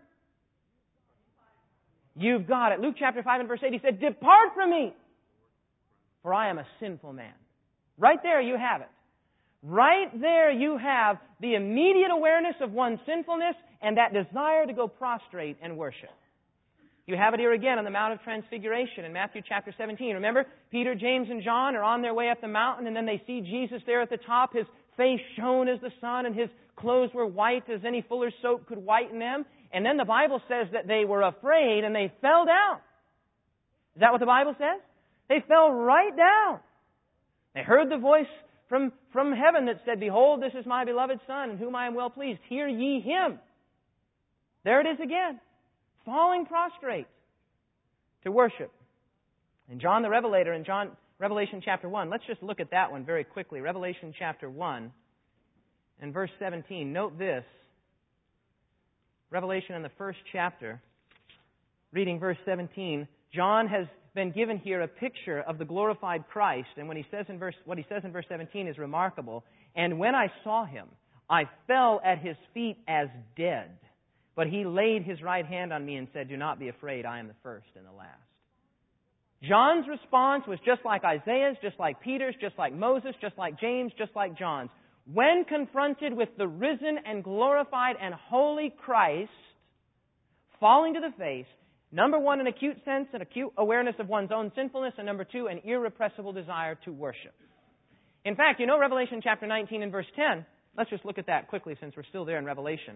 [SPEAKER 1] You've got it. Luke chapter five and verse eight, he said, depart from me, for I am a sinful man. Right there you have it. Right there you have the immediate awareness of one's sinfulness and that desire to go prostrate and worship. You have it here again on the Mount of Transfiguration in Matthew chapter seventeen. Remember, Peter, James, and John are on their way up the mountain, and then they see Jesus there at the top. His face shone as the sun, and his clothes were white as any fuller's soap could whiten them. And then the Bible says that they were afraid and they fell down. Is that what the Bible says? They fell right down. They heard the voice from, from heaven that said, behold, this is my beloved Son, in whom I am well pleased. Hear ye him. There it is again. Falling prostrate to worship. And John the Revelator in John Revelation chapter one, let's just look at that one very quickly. Revelation chapter one and verse seventeen. Note this. Revelation in the first chapter, reading verse seventeen, John has been given here a picture of the glorified Christ, and when he says in verse, what he says in verse seventeen is remarkable. And when I saw him, I fell at his feet as dead. But he laid his right hand on me and said, do not be afraid, I am the first and the last. John's response was just like Isaiah's, just like Peter's, just like Moses, just like James, just like John's. When confronted with the risen and glorified and holy Christ falling to the face, number one, an acute sense, an acute awareness of one's own sinfulness, and number two, an irrepressible desire to worship. In fact, you know Revelation chapter nineteen and verse ten. Let's just look at that quickly since we're still there in Revelation.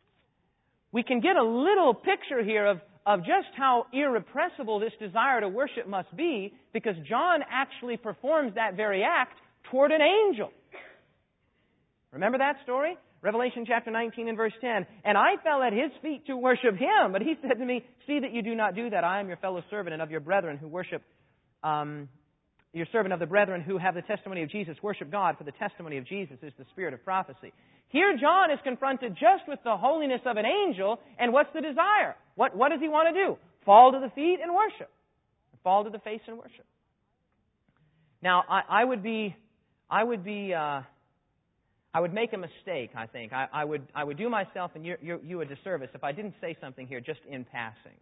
[SPEAKER 1] We can get a little picture here of, of just how irrepressible this desire to worship must be, because John actually performs that very act toward an angel. Remember that story? Revelation chapter nineteen and verse ten. And I fell at his feet to worship him, but he said to me, see that you do not do that. I am your fellow servant and of your brethren who worship, um, your servant of the brethren who have the testimony of Jesus. Worship God, for the testimony of Jesus is the spirit of prophecy. Here John is confronted just with the holiness of an angel, and what's the desire? What, what does he want to do? Fall to the feet and worship. Fall to the face and worship. Now, I, I would be, I would be, uh, I would make a mistake, I think. I, I would I would do myself and you, you, you a disservice if I didn't say something here just in passing.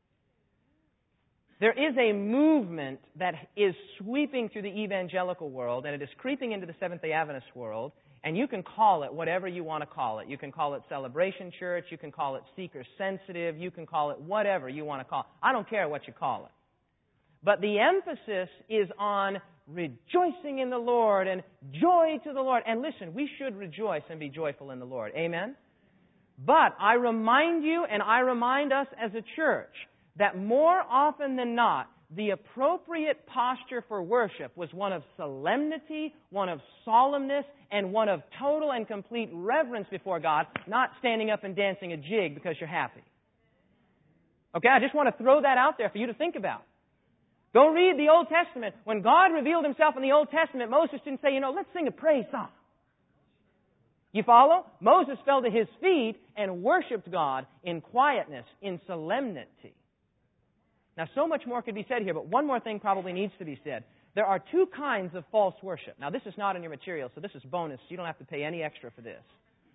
[SPEAKER 1] There is a movement that is sweeping through the evangelical world, and it is creeping into the Seventh-day Adventist world, and you can call it whatever you want to call it. You can call it Celebration Church, you can call it Seeker-sensitive, you can call it whatever you want to call it. I don't care what you call it. But the emphasis is on rejoicing in the Lord and joy to the Lord. And listen, we should rejoice and be joyful in the Lord. Amen? But I remind you and I remind us as a church that more often than not, the appropriate posture for worship was one of solemnity, one of solemnness, and one of total and complete reverence before God, not standing up and dancing a jig because you're happy. Okay, I just want to throw that out there for you to think about. Go read the Old Testament. When God revealed himself in the Old Testament, Moses didn't say, you know, let's sing a praise song. You follow? Moses fell to his feet and worshiped God in quietness, in solemnity. Now, so much more could be said here, but one more thing probably needs to be said. There are two kinds of false worship. Now, this is not in your material, so this is bonus. You don't have to pay any extra for this.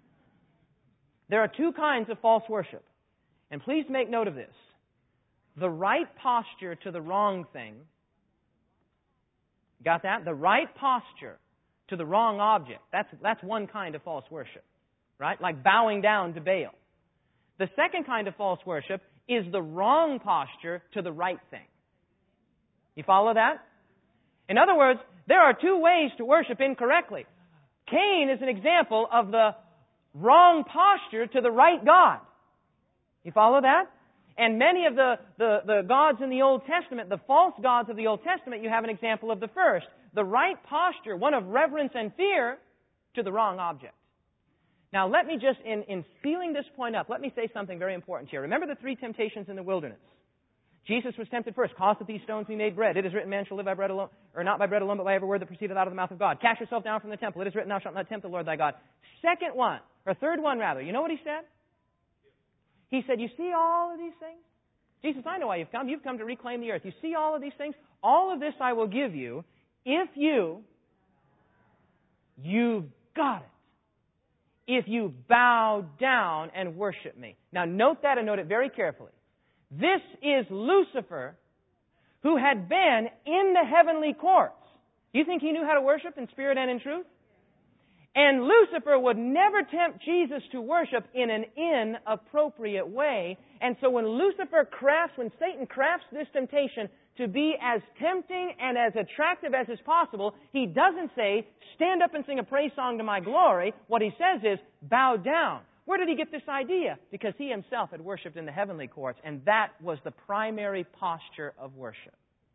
[SPEAKER 1] There are two kinds of false worship. And please make note of this. The right posture to the wrong thing. Got that? The right posture to the wrong object. That's, that's one kind of false worship. Right? Like bowing down to Baal. The second kind of false worship is the wrong posture to the right thing. You follow that? In other words, there are two ways to worship incorrectly. Cain is an example of the wrong posture to the right God. You follow that? And many of the, the, the gods in the Old Testament, the false gods of the Old Testament, you have an example of the first. The right posture, one of reverence and fear, to the wrong object. Now, let me just, in, in sealing this point up, let me say something very important here. Remember the three temptations in the wilderness. Jesus was tempted first. Cause that these stones be made bread. It is written, man shall live by bread alone, or not by bread alone, but by every word that proceedeth out of the mouth of God. Cast yourself down from the temple. It is written, thou shalt not tempt the Lord thy God. Second one, or third one rather, you know what he said? He said, you see all of these things? Jesus, I know why you've come. You've come to reclaim the earth. You see all of these things? All of this I will give you if you, you've got it. If you bow down and worship me. Now note that and note it very carefully. This is Lucifer, who had been in the heavenly courts. Do you think he knew how to worship in spirit and in truth? And Lucifer would never tempt Jesus to worship in an inappropriate way. And so when Lucifer crafts, when Satan crafts this temptation to be as tempting and as attractive as is possible, he doesn't say, stand up and sing a praise song to my glory. What he says is, bow down. Where did he get this idea? Because he himself had worshipped in the heavenly courts, and that was the primary posture of worship.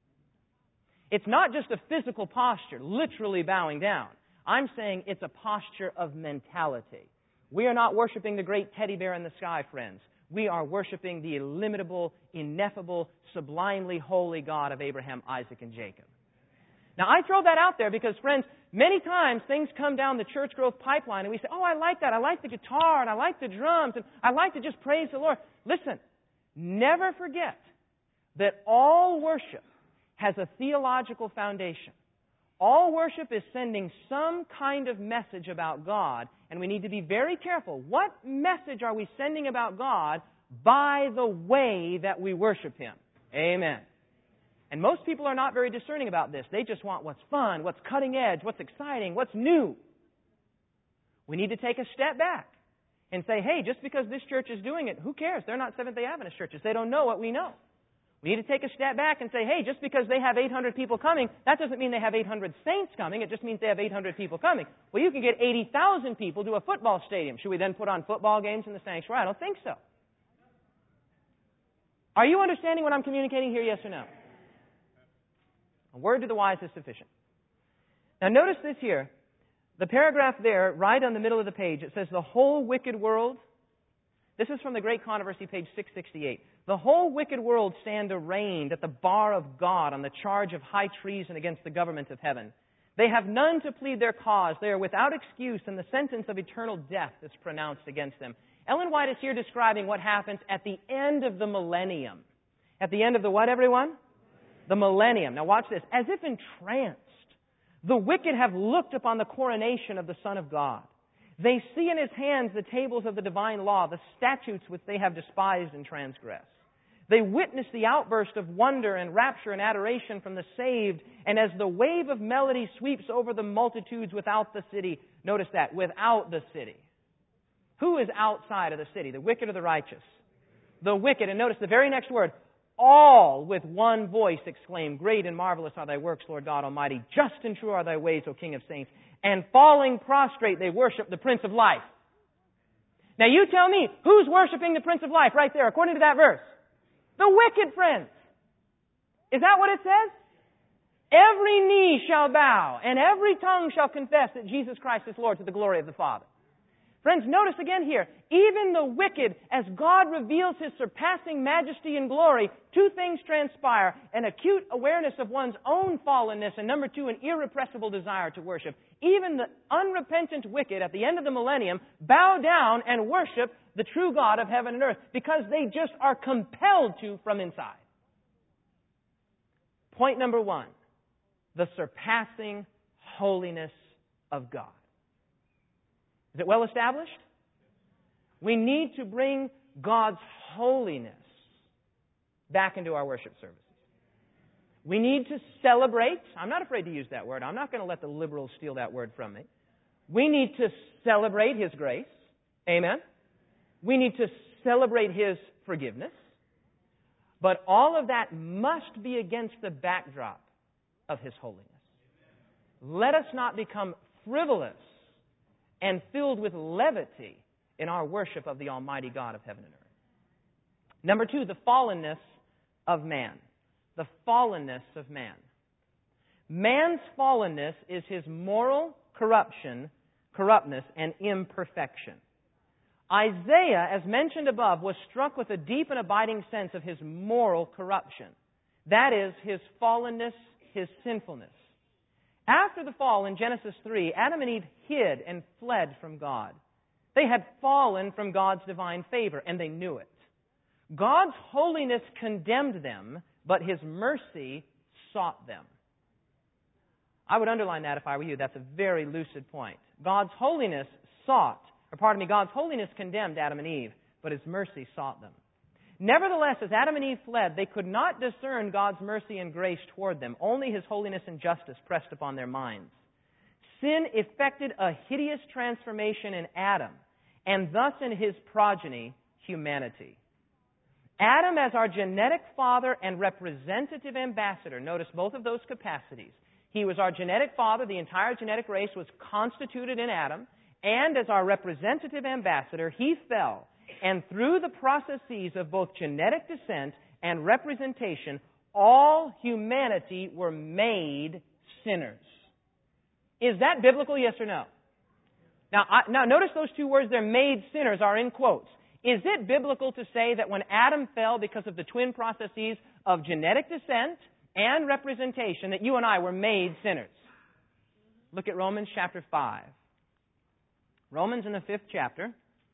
[SPEAKER 1] It's not just a physical posture, literally bowing down. I'm saying it's a posture of mentality. We are not worshiping the great teddy bear in the sky, friends. We are worshiping the illimitable, ineffable, sublimely holy God of Abraham, Isaac, and Jacob. Now, I throw that out there because, friends, many times things come down the church growth pipeline and we say, oh, I like that. I like the guitar and I like the drums and I like to just praise the Lord. Listen, never forget that all worship has a theological foundation. All worship is sending some kind of message about God, and we need to be very careful. What message are we sending about God by the way that we worship Him? Amen. And most people are not very discerning about this. They just want what's fun, what's cutting edge, what's exciting, what's new. We need to take a step back and say, hey, just because this church is doing it, who cares? They're not Seventh-day Adventist churches. They don't know what we know. We need to take a step back and say, hey, just because they have eight hundred people coming, that doesn't mean they have eight hundred saints coming. It just means they have eight hundred people coming. Well, you can get eighty thousand people to a football stadium. Should we then put on football games in the sanctuary? I don't think so. Are you understanding what I'm communicating here, yes or no? A word to the wise is sufficient. Now notice this here. The paragraph there, right on the middle of the page, it says, the whole wicked world. This is from the Great Controversy, page six sixty-eight. The whole wicked world stand arraigned at the bar of God on the charge of high treason against the government of heaven. They have none to plead their cause. They are without excuse, and the sentence of eternal death is pronounced against them. Ellen White is here describing what happens at the end of the millennium. At the end of the what, everyone? The millennium. Now watch this. As if entranced, the wicked have looked upon the coronation of the Son of God. They see in His hands the tables of the divine law, the statutes which they have despised and transgressed. They witness the outburst of wonder and rapture and adoration from the saved, and as the wave of melody sweeps over the multitudes without the city, notice that, without the city. Who is outside of the city, the wicked or the righteous? The wicked. And notice the very next word, all with one voice exclaim, great and marvelous are Thy works, Lord God Almighty. Just and true are Thy ways, O King of saints. And falling prostrate, they worship the Prince of Life. Now you tell me, who's worshiping the Prince of Life right there, according to that verse? The wicked, friends. Is that what it says? Every knee shall bow, and every tongue shall confess that Jesus Christ is Lord, to the glory of the Father. Friends, notice again here, even the wicked, as God reveals His surpassing majesty and glory, two things transpire: an acute awareness of one's own fallenness, and number two, an irrepressible desire to worship. Even the unrepentant wicked at the end of the millennium bow down and worship the true God of heaven and earth because they just are compelled to from inside. Point number one, the surpassing holiness of God. Is it well established? We need to bring God's holiness back into our worship services. We need to celebrate. I'm not afraid to use that word. I'm not going to let the liberals steal that word from me. We need to celebrate His grace. Amen. We need to celebrate His forgiveness. But all of that must be against the backdrop of His holiness. Let us not become frivolous and filled with levity in our worship of the Almighty God of heaven and earth. Number two, the fallenness of man. The fallenness of man. Man's fallenness is his moral corruption, corruptness, and imperfection. Isaiah, as mentioned above, was struck with a deep and abiding sense of his moral corruption. That is, his fallenness, his sinfulness. After the fall in Genesis three, Adam and Eve hid and fled from God. They had fallen from God's divine favor, and they knew it. God's holiness condemned them, but His mercy sought them. I would underline that if I were you. That's a very lucid point. God's holiness sought, or pardon me, God's holiness condemned Adam and Eve, but His mercy sought them. Nevertheless, as Adam and Eve fled, they could not discern God's mercy and grace toward them. Only His holiness and justice pressed upon their minds. Sin effected a hideous transformation in Adam, and thus in his progeny, humanity. Adam, as our genetic father and representative ambassador, notice both of those capacities. He was our genetic father. The entire genetic race was constituted in Adam. And as our representative ambassador, he fell. And through the processes of both genetic descent and representation, all humanity were made sinners. Is that biblical, yes or no? Now, I, now notice those two words there, made sinners, are in quotes. Is it biblical to say that when Adam fell because of the twin processes of genetic descent and representation, that you and I were made sinners? Look at Romans chapter five. Romans in the fifth chapter.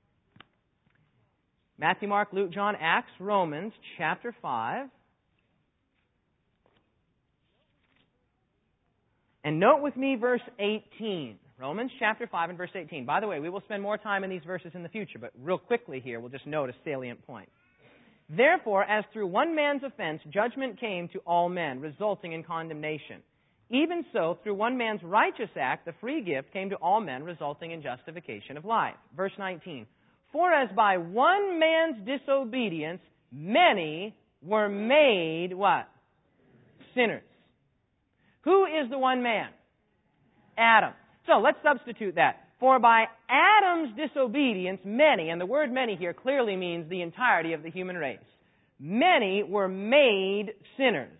[SPEAKER 1] Matthew, Mark, Luke, John, Acts, Romans chapter five. And note with me verse eighteen. Romans chapter five and verse eighteen. By the way, we will spend more time in these verses in the future, but real quickly here, we'll just note a salient point. Therefore, as through one man's offense, judgment came to all men, resulting in condemnation. Even so, through one man's righteous act, the free gift came to all men, resulting in justification of life. Verse nineteen. For as by one man's disobedience, many were made, what? Sinners. Who is the one man? Adam. So let's substitute that. For by Adam's disobedience, many, and the word many here clearly means the entirety of the human race, many were made sinners.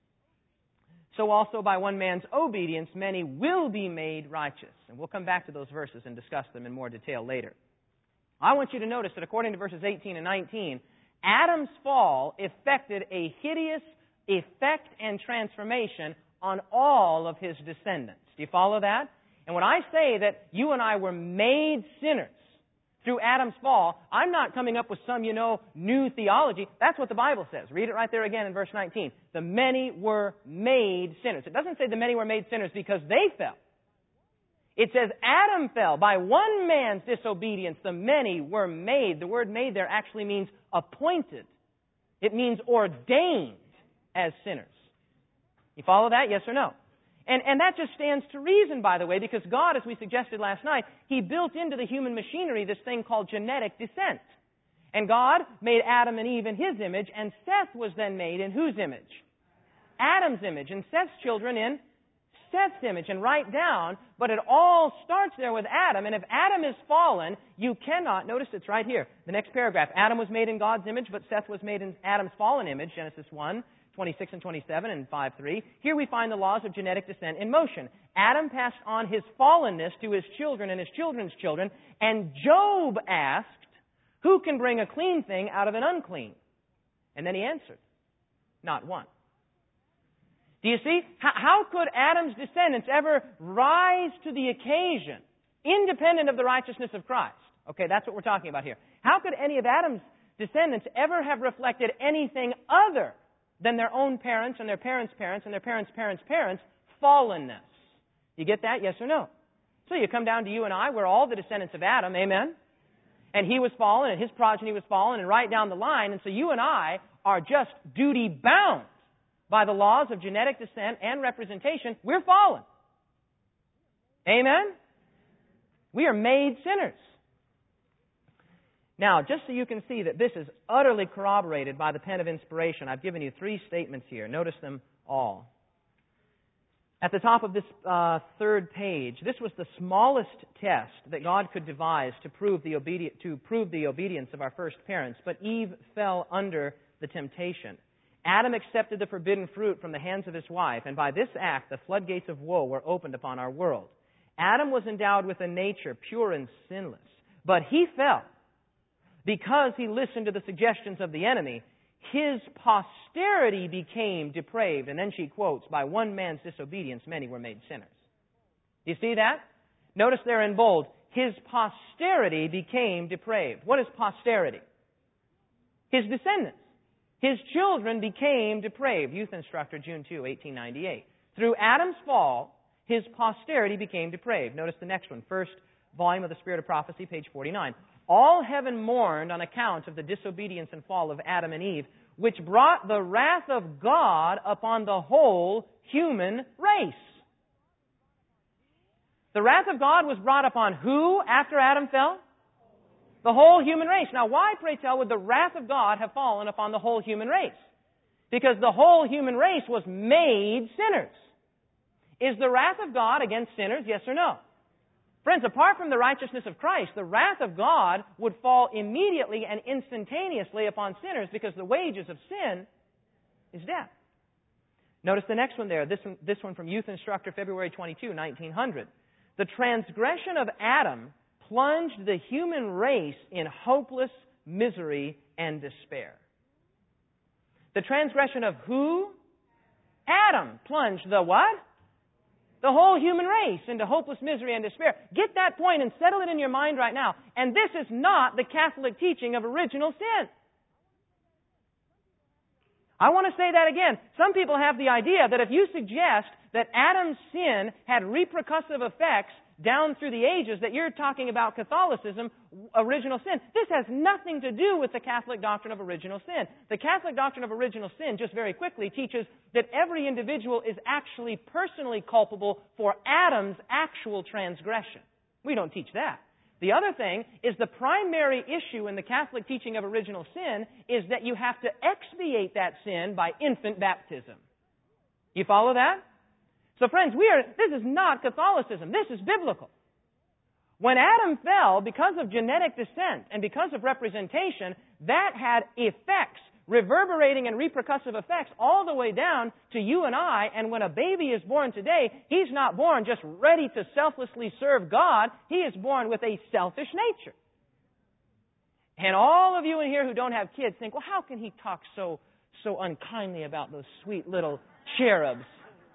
[SPEAKER 1] So also by one man's obedience, many will be made righteous. And we'll come back to those verses and discuss them in more detail later. I want you to notice that according to verses eighteen and nineteen, Adam's fall effected a hideous effect and transformation on all of his descendants. Do you follow that? And when I say that you and I were made sinners through Adam's fall, I'm not coming up with some, you know, new theology. That's what the Bible says. Read it right there again in verse nineteen. The many were made sinners. It doesn't say the many were made sinners because they fell. It says Adam fell. By one man's disobedience, the many were made. The word made there actually means appointed. It means ordained as sinners. You follow that? Yes or no? And, and that just stands to reason, by the way, because God, as we suggested last night, He built into the human machinery this thing called genetic descent. And God made Adam and Eve in His image, and Seth was then made in whose image? Adam's image, and Seth's children in Seth's image. And write down, but it all starts there with Adam, and if Adam is fallen, you cannot, notice it's right here, the next paragraph, Adam was made in God's image, but Seth was made in Adam's fallen image, Genesis one. twenty-six and twenty-seven and five three. Here we find the laws of genetic descent in motion. Adam passed on his fallenness to his children and his children's children, and Job asked, who can bring a clean thing out of an unclean? And then he answered, not one. Do you see? How could Adam's descendants ever rise to the occasion, independent of the righteousness of Christ? Okay, that's what we're talking about here. How could any of Adam's descendants ever have reflected anything other than their own parents and their parents' parents and their parents' parents' parents' fallenness? You get that? Yes or no? So you come down to you and I, we're all the descendants of Adam, amen? And he was fallen, and his progeny was fallen, and right down the line, and so you and I are just duty-bound by the laws of genetic descent and representation. We're fallen. Amen? We are made sinners. Now, just so you can see that this is utterly corroborated by the pen of inspiration, I've given you three statements here. Notice them all. At the top of this uh, third page, this was the smallest test that God could devise to prove the obedi- to prove the obedience of our first parents, but Eve fell under the temptation. Adam accepted the forbidden fruit from the hands of his wife, and by this act, the floodgates of woe were opened upon our world. Adam was endowed with a nature pure and sinless, but he fell. Because he listened to the suggestions of the enemy, his posterity became depraved. And then she quotes, by one man's disobedience, many were made sinners. Do you see that? Notice there in bold, his posterity became depraved. What is posterity? His descendants. His children became depraved. Youth instructor, June second, eighteen ninety-eight. Through Adam's fall, his posterity became depraved. Notice the next one. First volume of the Spirit of Prophecy, page forty-nine. All heaven mourned on account of the disobedience and fall of Adam and Eve, which brought the wrath of God upon the whole human race. The wrath of God was brought upon who after Adam fell? The whole human race. Now, why, pray tell, would the wrath of God have fallen upon the whole human race? Because the whole human race was made sinners. Is the wrath of God against sinners, yes or no? Friends, apart from the righteousness of Christ, the wrath of God would fall immediately and instantaneously upon sinners because the wages of sin is death. Notice the next one there, this one, this one from Youth Instructor, February twenty-second, nineteen hundred. The transgression of Adam plunged the human race in hopeless misery and despair. The transgression of who? Adam plunged the what? The whole human race into hopeless misery and despair. Get that point and settle it in your mind right now. And this is not the Catholic teaching of original sin. I want to say that again. Some people have the idea that if you suggest that Adam's sin had repercussive effects down through the ages, that you're talking about Catholicism, original sin. This has nothing to do with the Catholic doctrine of original sin. The Catholic doctrine of original sin, just very quickly, teaches that every individual is actually personally culpable for Adam's actual transgression. We don't teach that. The other thing is the primary issue in the Catholic teaching of original sin is that you have to expiate that sin by infant baptism. You follow that? So friends, we are, this is not Catholicism. This is biblical. When Adam fell, because of genetic descent and because of representation, that had effects, reverberating and repercussive effects all the way down to you and I. And when a baby is born today, he's not born just ready to selflessly serve God. He is born with a selfish nature. And all of you in here who don't have kids think, well, how can he talk so, so unkindly about those sweet little cherubs?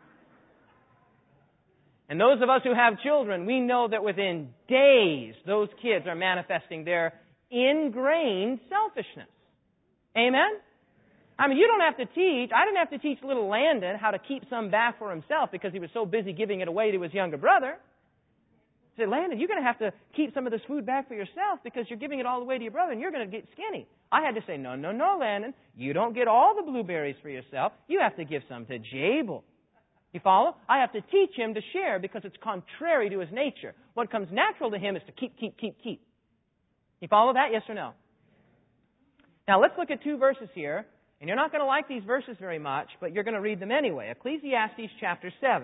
[SPEAKER 1] And those of us who have children, we know that within days, those kids are manifesting their ingrained selfishness. Amen? I mean, you don't have to teach. I didn't have to teach little Landon how to keep some back for himself because he was so busy giving it away to his younger brother. I said, Landon, you're going to have to keep some of this food back for yourself because you're giving it all away to your brother and you're going to get skinny. I had to say, no, no, no, Landon. You don't get all the blueberries for yourself. You have to give some to Jabel. You follow? I have to teach him to share because it's contrary to his nature. What comes natural to him is to keep, keep, keep, keep. You follow that? Yes or no? Now, let's look at two verses here. And you're not going to like these verses very much, but you're going to read them anyway. Ecclesiastes chapter seven.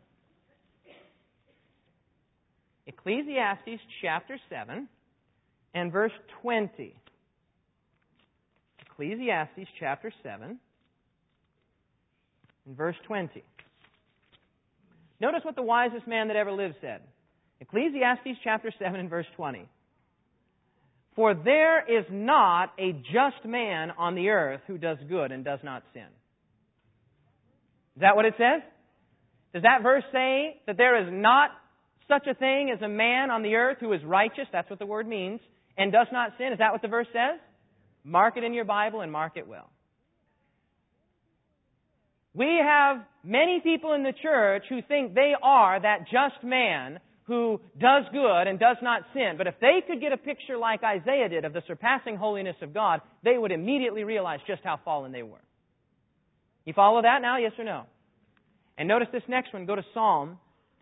[SPEAKER 1] Ecclesiastes chapter seven and verse twenty. Ecclesiastes chapter seven and verse twenty. Notice what the wisest man that ever lived said. Ecclesiastes chapter seven and verse twenty. For there is not a just man on the earth who does good and does not sin. Is that what it says? Does that verse say that there is not such a thing as a man on the earth who is righteous? That's what the word means. And does not sin? Is that what the verse says? Mark it in your Bible and mark it well. We have many people in the church who think they are that just man who does good and does not sin. But if they could get a picture like Isaiah did of the surpassing holiness of God, they would immediately realize just how fallen they were. You follow that now, yes or no? And notice this next one. Go to Psalm.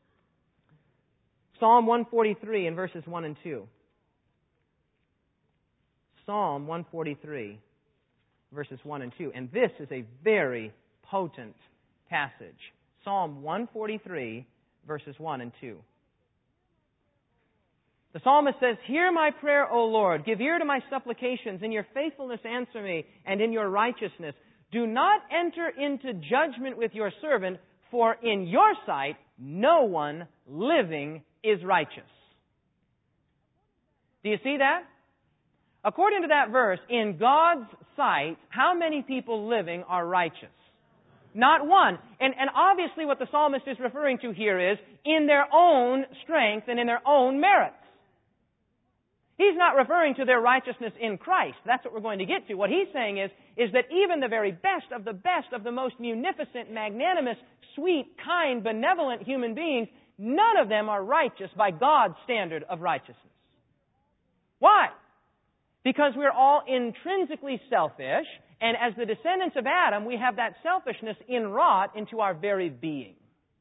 [SPEAKER 1] Psalm one forty-three in verses one and two. Psalm one forty-three, verses one and two. And this is a very potent passage. Psalm one forty-three, verses one and two. The psalmist says, Hear my prayer, O Lord. Give ear to my supplications. In your faithfulness answer me, and in your righteousness. Do not enter into judgment with your servant, for in your sight no one living is righteous. Do you see that? According to that verse, in God's sight, how many people living are righteous? Not one. And, and obviously what the psalmist is referring to here is in their own strength and in their own merits. He's not referring to their righteousness in Christ. That's what we're going to get to. What he's saying is, is that even the very best of the best of the most munificent, magnanimous, sweet, kind, benevolent human beings, none of them are righteous by God's standard of righteousness. Why? Because we're all intrinsically selfish, and as the descendants of Adam, we have that selfishness inwrought into our very being.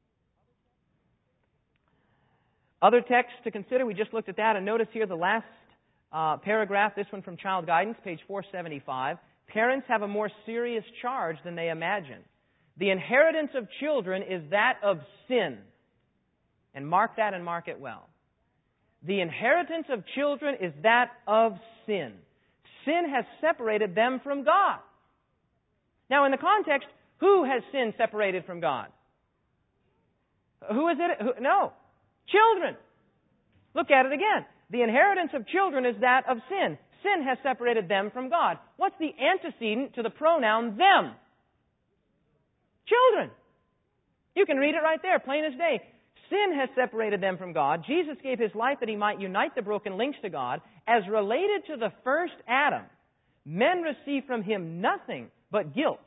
[SPEAKER 1] Other texts to consider, we just looked at that, and notice here the last uh, paragraph, this one from Child Guidance, page four seventy-five. Parents have a more serious charge than they imagine. The inheritance of children is that of sin. And mark that and mark it well. The inheritance of children is that of sin. Sin has separated them from God. Now, in the context, who has sin separated from God? Who is it? Who, no. Children. Look at it again. The inheritance of children is that of sin. Sin has separated them from God. What's the antecedent to the pronoun them? Children. You can read it right there, plain as day. Sin has separated them from God. Jesus gave His life that He might unite the broken links to God. As related to the first Adam, men receive from him nothing but guilt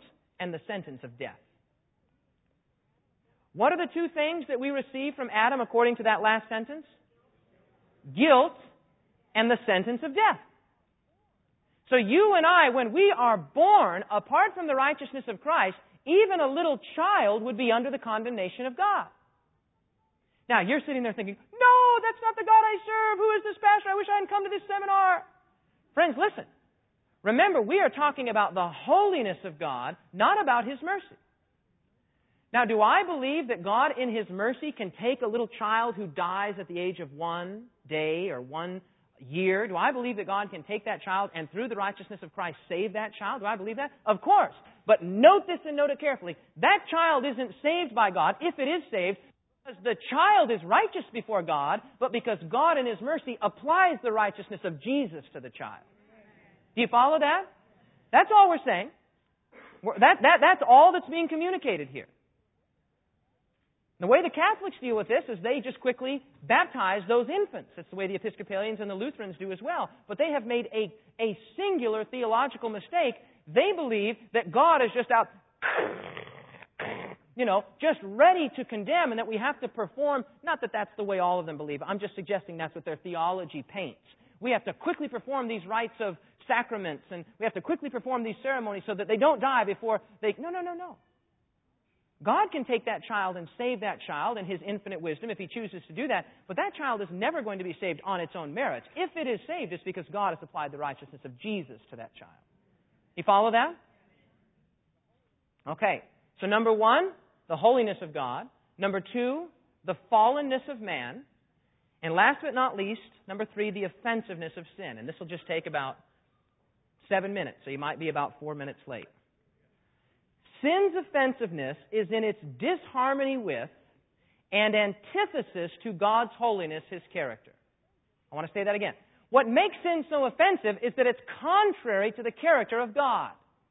[SPEAKER 1] and the sentence of death. What are the two things that we receive from Adam according to that last sentence? Guilt and the sentence of death. So you and I, when we are born, apart from the righteousness of Christ, even a little child would be under the condemnation of God. Now, you're sitting there thinking, no, that's not the God I serve. Who is this pastor? I wish I hadn't come to this seminar. Friends, listen. Remember, we are talking about the holiness of God, not about His mercy. Now, do I believe that God in His mercy can take a little child who dies at the age of one day or one year? Do I believe that God can take that child and through the righteousness of Christ save that child? Do I believe that? Of course. But note this and note it carefully. That child isn't saved by God, if it is saved, because the child is righteous before God, but because God in His mercy applies the righteousness of Jesus to the child. Do you follow that? That's all we're saying. That, that, that's all that's being communicated here. The way the Catholics deal with this is they just quickly baptize those infants. That's the way the Episcopalians and the Lutherans do as well. But they have made a, a singular theological mistake. They believe that God is just out, you know, just ready to condemn and that we have to perform. Not that that's the way all of them believe. I'm just suggesting that's what their theology paints. We have to quickly perform these rites of sacraments and we have to quickly perform these ceremonies so that they don't die before they... No, no, no, no. God can take that child and save that child in His infinite wisdom if He chooses to do that, but that child is never going to be saved on its own merits. If it is saved, it's because God has applied the righteousness of Jesus to that child. You follow that? Okay. So number one, the holiness of God. Number two, the fallenness of man. And last but not least, number three, the offensiveness of sin. And this will just take about seven minutes, so you might be about four minutes late. Sin's offensiveness is in its disharmony with and antithesis to God's holiness, His character. I want to say that again. What makes sin so offensive is that it's contrary to the character of God.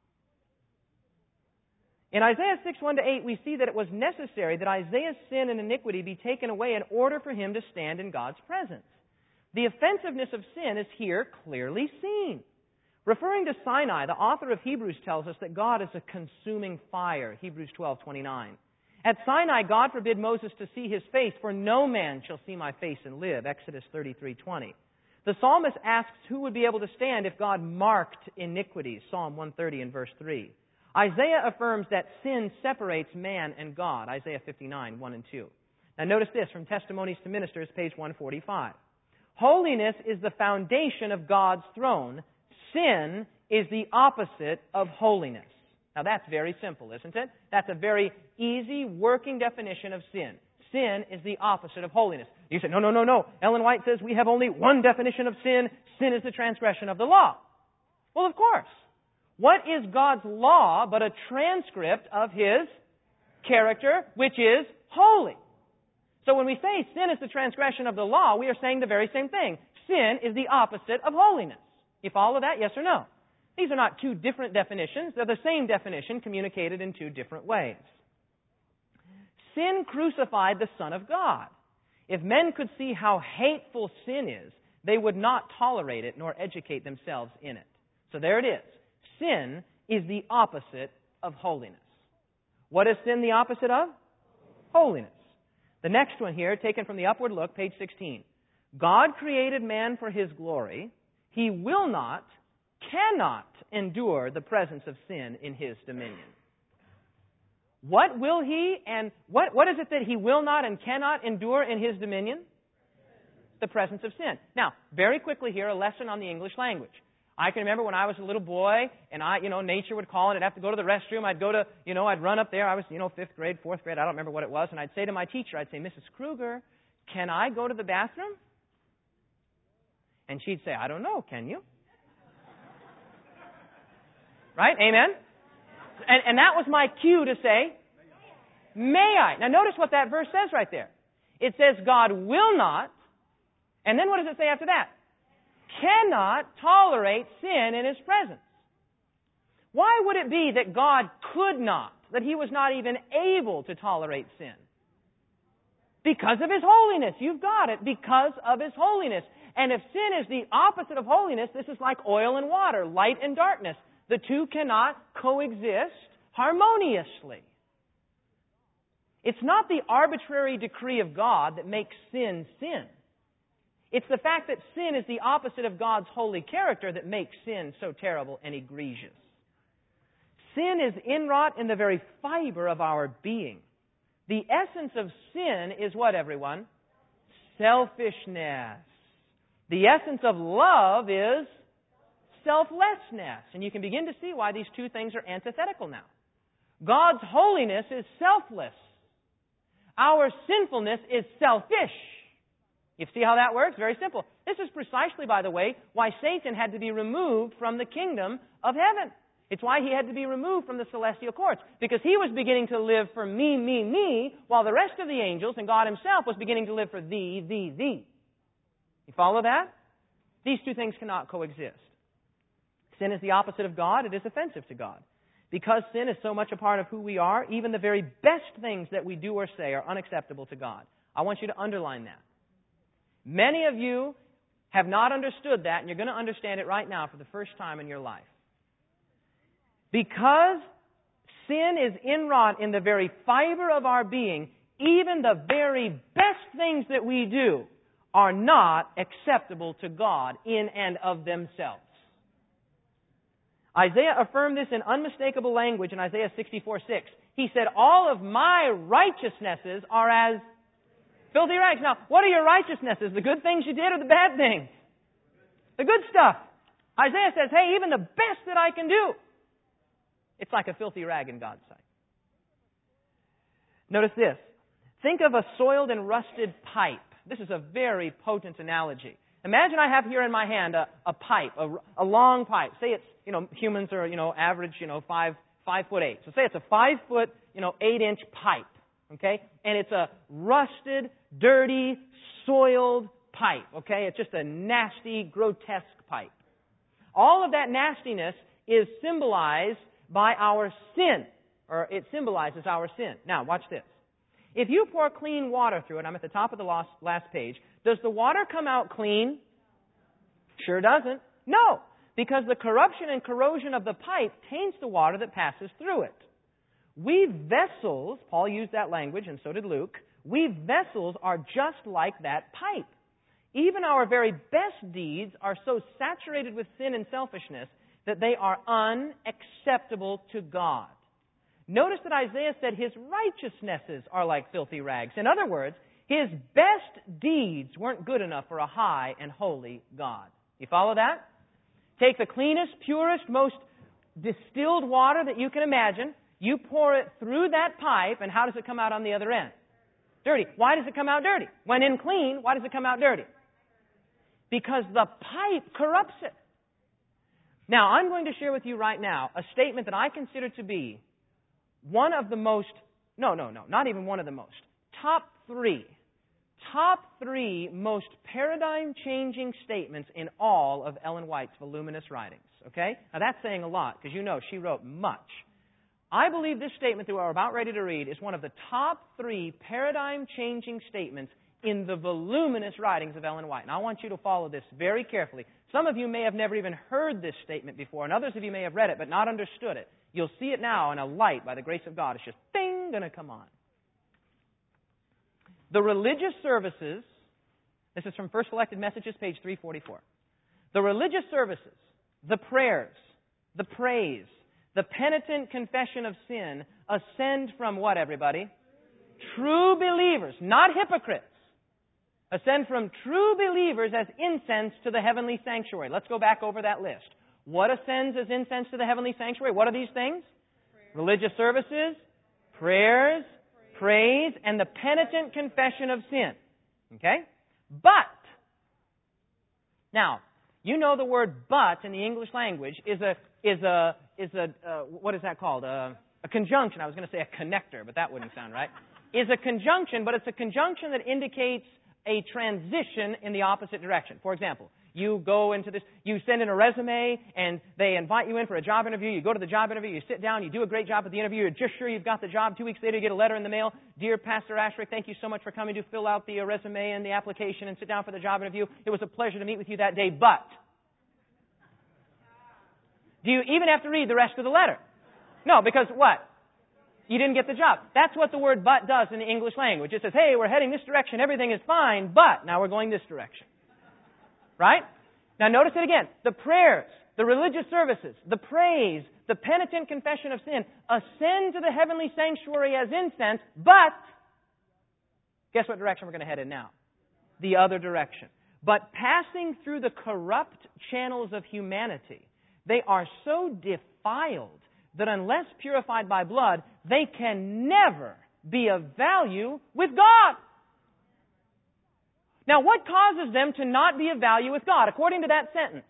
[SPEAKER 1] In Isaiah six, one to eight, we see that it was necessary that Isaiah's sin and iniquity be taken away in order for him to stand in God's presence. The offensiveness of sin is here clearly seen. Referring to Sinai, the author of Hebrews tells us that God is a consuming fire, Hebrews twelve, twenty-nine. At Sinai, God forbid Moses to see His face, for no man shall see my face and live, Exodus thirty-three, twenty. The psalmist asks who would be able to stand if God marked iniquities, Psalm one thirty and verse three. Isaiah affirms that sin separates man and God, Isaiah fifty-nine, one and two. Now notice this from Testimonies to Ministers, page one forty-five. Holiness is the foundation of God's throne. Sin is the opposite of holiness. Now that's very simple, isn't it? That's a very easy working definition of sin. Sin is the opposite of holiness. You say, no, no, no, no. Ellen White says we have only one definition of sin. Sin is the transgression of the law. Well, of course. What is God's law but a transcript of His character, which is holy? So when we say sin is the transgression of the law, we are saying the very same thing. Sin is the opposite of holiness. You follow that? Yes or no? These are not two different definitions. They're the same definition communicated in two different ways. Sin crucified the Son of God. If men could see how hateful sin is, they would not tolerate it nor educate themselves in it. So there it is. Sin is the opposite of holiness. What is sin the opposite of? Holiness. The next one here, taken from the Upward Look, page sixteen. God created man for His glory. He will not, cannot endure the presence of sin in His dominion. What will He and what, what is it that He will not and cannot endure in His dominion? The presence of sin. Now, very quickly here, a lesson on the English language. I can remember when I was a little boy and I, you know, nature would call and I'd have to go to the restroom. I'd go to, you know, I'd run up there. I was, you know, fifth grade, fourth grade. I don't remember what it was. And I'd say to my teacher, I'd say, Missus Kruger, can I go to the bathroom? And she'd say, I don't know, can you? Right? Amen? And, and that was my cue to say, may I? Now notice what that verse says right there. It says God will not, and then what does it say after that? Cannot tolerate sin in His presence. Why would it be that God could not, that He was not even able to tolerate sin? Because of His holiness. You've got it. Because of His holiness. And if sin is the opposite of holiness, this is like oil and water, light and darkness. The two cannot coexist harmoniously. It's not the arbitrary decree of God that makes sin sin. It's the fact that sin is the opposite of God's holy character that makes sin so terrible and egregious. Sin is inwrought in the very fiber of our being. The essence of sin is what, everyone? Selfishness. The essence of love is selflessness. And you can begin to see why these two things are antithetical now. God's holiness is selfless. Our sinfulness is selfish. You see how that works? Very simple. This is precisely, by the way, why Satan had to be removed from the kingdom of heaven. It's why he had to be removed from the celestial courts. Because he was beginning to live for me, me, me, while the rest of the angels and God himself was beginning to live for thee, thee, thee. You follow that? These two things cannot coexist. Sin is the opposite of God. It is offensive to God. Because sin is so much a part of who we are, even the very best things that we do or say are unacceptable to God. I want you to underline that. Many of you have not understood that, and you're going to understand it right now for the first time in your life. Because sin is inwrought in the very fiber of our being, even the very best things that we do are not acceptable to God in and of themselves. Isaiah affirmed this in unmistakable language in Isaiah sixty-four six. He said, all of my righteousnesses are as filthy rags. Now, what are your righteousnesses? The good things you did or the bad things? The good stuff. Isaiah says, hey, even the best that I can do, it's like a filthy rag in God's sight. Notice this. Think of a soiled and rusted pipe. This is a very potent analogy. Imagine I have here in my hand a, a pipe, a, a long pipe. Say it's, you know, humans are, you know, average, you know, five, five foot eight. So say it's a five foot, you know, eight inch pipe. Okay? And it's a rusted, dirty, soiled pipe. Okay? It's just a nasty, grotesque pipe. All of that nastiness is symbolized by our sin, or it symbolizes our sin. Now, watch this. If you pour clean water through it, I'm at the top of the last, last page, does the water come out clean? Sure doesn't. No, because the corruption and corrosion of the pipe taints the water that passes through it. We vessels, Paul used that language, and so did Luke, we vessels are just like that pipe. Even our very best deeds are so saturated with sin and selfishness that they are unacceptable to God. Notice that Isaiah said his righteousnesses are like filthy rags. In other words, his best deeds weren't good enough for a high and holy God. You follow that? Take the cleanest, purest, most distilled water that you can imagine, you pour it through that pipe, and how does it come out on the other end? Dirty. Why does it come out dirty? When in clean, why does it come out dirty? Because the pipe corrupts it. Now, I'm going to share with you right now a statement that I consider to be one of the most, no, no, no, not even one of the most, top three, top three most paradigm-changing statements in all of Ellen White's voluminous writings, okay? Now, that's saying a lot, because you know she wrote much. I believe this statement that we're about ready to read is one of the top three paradigm-changing statements in the voluminous writings of Ellen White. And I want you to follow this very carefully. Some of you may have never even heard this statement before, and others of you may have read it but not understood it. You'll see it now, and a light, by the grace of God, is just, ding, going to come on. The religious services, this is from First Selected Messages, page three forty-four. The religious services, the prayers, the praise, the penitent confession of sin ascend from what, everybody? True believers, not hypocrites. Ascend from true believers as incense to the heavenly sanctuary. Let's go back over that list. What ascends as incense to the heavenly sanctuary? What are these things? Prayer. Religious services, prayers, praise, and the penitent confession of sin. Okay? But, now, you know the word but in the English language is a, is a, is a, uh, what is that called? A, a conjunction. I was going to say a connector, but that wouldn't sound right. Is a conjunction, but it's a conjunction that indicates a transition in the opposite direction. For example, you go into this, you send in a resume, and they invite you in for a job interview. You go to the job interview, you sit down, you do a great job at the interview, you're just sure you've got the job. Two weeks later, you get a letter in the mail. Dear Pastor Asherick, thank you so much for coming to fill out the resume and the application and sit down for the job interview. It was a pleasure to meet with you that day, but do you even have to read the rest of the letter? No, because what? You didn't get the job. That's what the word but does in the English language. It says, hey, we're heading this direction, everything is fine, but now we're going this direction. Right? Now notice it again. The prayers, the religious services, the praise, the penitent confession of sin ascend to the heavenly sanctuary as incense, but guess what direction we're going to head in now? The other direction. But passing through the corrupt channels of humanity, they are so defiled that unless purified by blood, they can never be of value with God. Now, what causes them to not be of value with God, according to that sentence?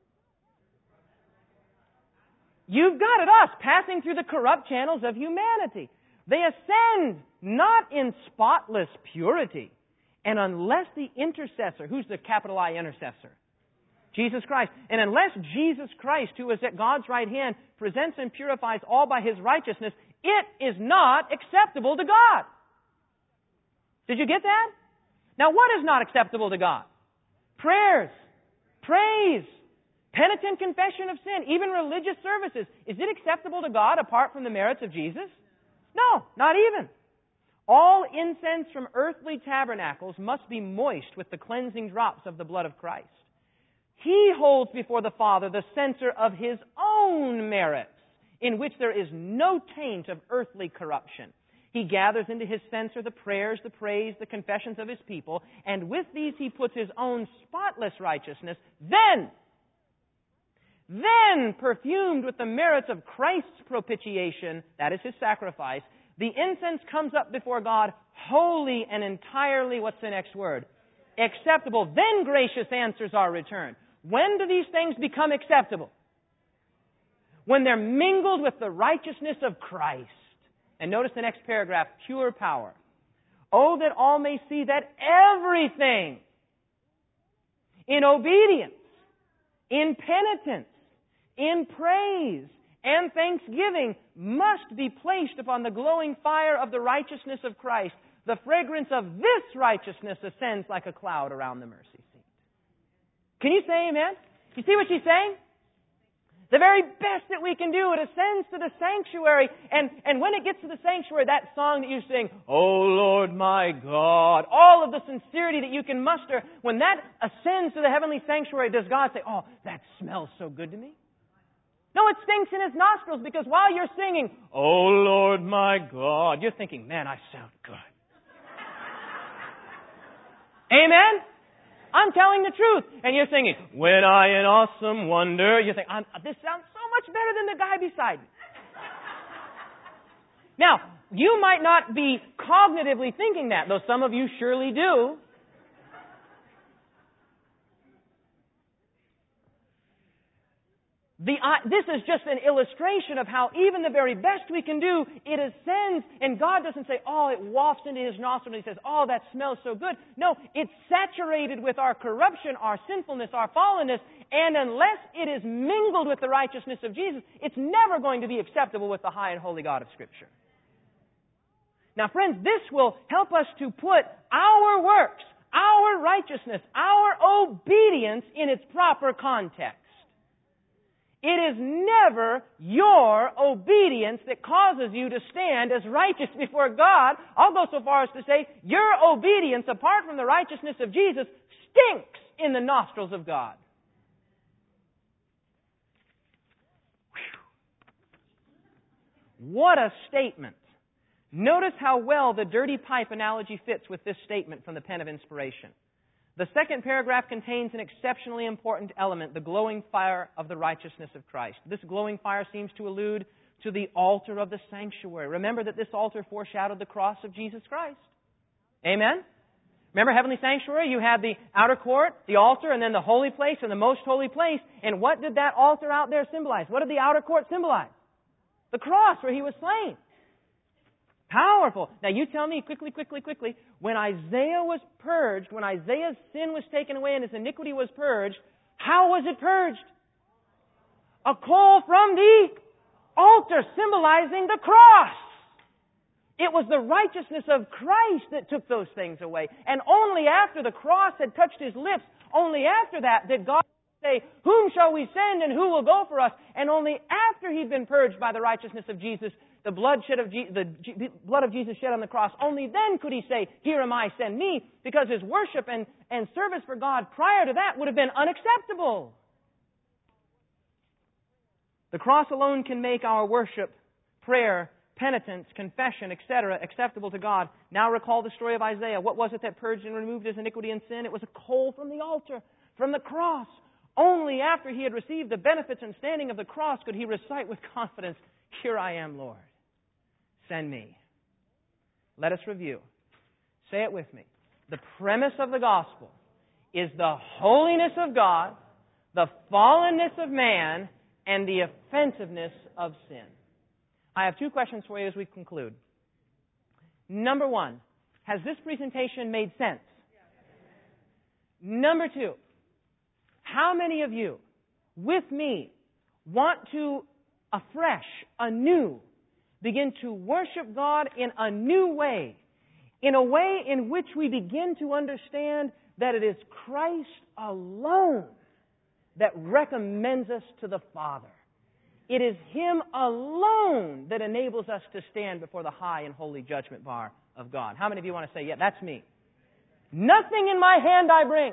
[SPEAKER 1] You've got it, us, passing through the corrupt channels of humanity. They ascend not in spotless purity, and unless the intercessor, who's the capital I intercessor? Jesus Christ. And unless Jesus Christ, who is at God's right hand, presents and purifies all by His righteousness, it is not acceptable to God. Did you get that? Now, what is not acceptable to God? Prayers, praise, penitent confession of sin, even religious services. Is it acceptable to God apart from the merits of Jesus? No, not even. All incense from earthly tabernacles must be moist with the cleansing drops of the blood of Christ. He holds before the Father the censer of His own merits, in which there is no taint of earthly corruption. He gathers into His censer the prayers, the praise, the confessions of His people, and with these He puts His own spotless righteousness. Then, then, perfumed with the merits of Christ's propitiation, that is His sacrifice, the incense comes up before God wholly and entirely, what's the next word? Acceptable. Then gracious answers are returned. When do these things become acceptable? When they're mingled with the righteousness of Christ. And notice the next paragraph, pure power. Oh, that all may see that everything in obedience, in penitence, in praise, and thanksgiving must be placed upon the glowing fire of the righteousness of Christ. The fragrance of this righteousness ascends like a cloud around the mercy seat. Can you say amen? You see what she's saying? The very best that we can do, it ascends to the sanctuary. And, and when it gets to the sanctuary, that song that you sing, Oh Lord my God, all of the sincerity that you can muster, when that ascends to the heavenly sanctuary, does God say, oh, that smells so good to me? No, it stinks in His nostrils, because while you're singing, Oh Lord my God, you're thinking, man, I sound good. Amen? I'm telling the truth. And you're singing, when I in awesome wonder, you're thinking, I'm, this sounds so much better than the guy beside me. Now, you might not be cognitively thinking that, though some of you surely do. The, uh, this is just an illustration of how even the very best we can do, it ascends, and God doesn't say, oh, it wafts into His nostril, and He says, oh, that smells so good. No, it's saturated with our corruption, our sinfulness, our fallenness, and unless it is mingled with the righteousness of Jesus, it's never going to be acceptable with the high and holy God of Scripture. Now, friends, this will help us to put our works, our righteousness, our obedience in its proper context. It is never your obedience that causes you to stand as righteous before God. I'll go so far as to say your obedience, apart from the righteousness of Jesus, stinks in the nostrils of God. Whew. What a statement. Notice how well the dirty pipe analogy fits with this statement from the pen of inspiration. The second paragraph contains an exceptionally important element, the glowing fire of the righteousness of Christ. This glowing fire seems to allude to the altar of the sanctuary. Remember that this altar foreshadowed the cross of Jesus Christ. Amen? Remember, heavenly sanctuary, you had the outer court, the altar, and then the holy place and the most holy place. And what did that altar out there symbolize? What did the outer court symbolize? The cross where He was slain. Powerful. Now you tell me quickly, quickly, quickly, when Isaiah was purged, when Isaiah's sin was taken away and his iniquity was purged, how was it purged? A coal from the altar symbolizing the cross. It was the righteousness of Christ that took those things away. And only after the cross had touched His lips, only after that did God say, whom shall we send and who will go for us? And only after he'd been purged by the righteousness of Jesus, the blood, shed of Je- the G- blood of Jesus shed on the cross, only then could he say, here am I, send me, because his worship and, and service for God prior to that would have been unacceptable. The cross alone can make our worship, prayer, penitence, confession, et cetera, acceptable to God. Now recall the story of Isaiah. What was it that purged and removed his iniquity and sin? It was a coal from the altar, from the cross. Only after he had received the benefits and standing of the cross could he recite with confidence, here I am, Lord. Send me. Let us review. Say it with me. The premise of the gospel is the holiness of God, the fallenness of man, and the offensiveness of sin. I have two questions for you as we conclude. Number one, has this presentation made sense? Number two, how many of you, with me, want to afresh, anew, begin to worship God in a new way, in a way in which we begin to understand that it is Christ alone that recommends us to the Father. It is Him alone that enables us to stand before the high and holy judgment bar of God. How many of you want to say, yeah, that's me? Nothing in my hand I bring.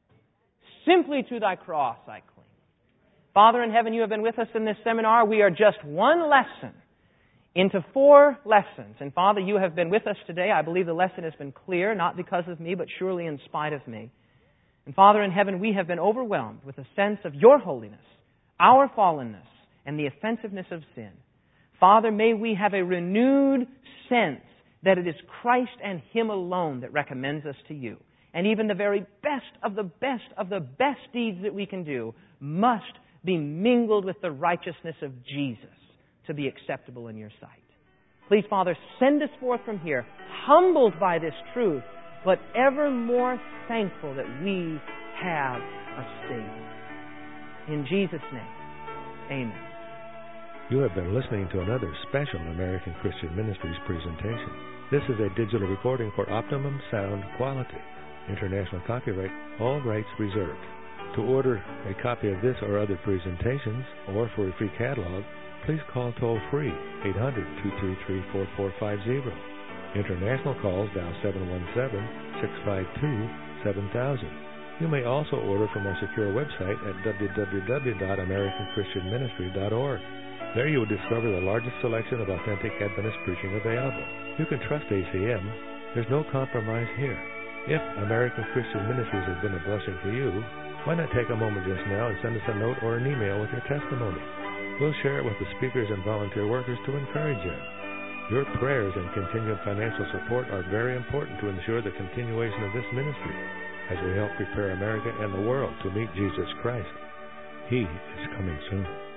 [SPEAKER 1] Simply to thy cross I cling. Father in heaven, you have been with us in this seminar. We are just one lesson into four lessons. And Father, you have been with us today. I believe the lesson has been clear, not because of me, but surely in spite of me. And Father in heaven, we have been overwhelmed with a sense of your holiness, our fallenness, and the offensiveness of sin. Father, may we have a renewed sense that it is Christ and Him alone that recommends us to you. And even the very best of the best of the best deeds that we can do must be mingled with the righteousness of Jesus to be acceptable in your sight. Please, Father, send us forth from here, humbled by this truth, but ever more thankful that we have a Savior. In Jesus' name, amen.
[SPEAKER 4] You have been listening to another special American Christian Ministries presentation. This is a digital recording for optimum sound quality. International copyright, all rights reserved. To order a copy of this or other presentations, or for a free catalog, please call toll-free eight hundred, two three three, four four five zero. International calls dial seven one seven, six five two, seven thousand. You may also order from our secure website at w w w dot american christian ministry dot org. There you will discover the largest selection of authentic Adventist preaching available. You can trust A C M. There's no compromise here. If American Christian Ministries has been a blessing to you, why not take a moment just now and send us a note or an email with your testimony? We'll share it with the speakers and volunteer workers to encourage you. Your prayers and continued financial support are very important to ensure the continuation of this ministry as we help prepare America and the world to meet Jesus Christ. He is coming soon.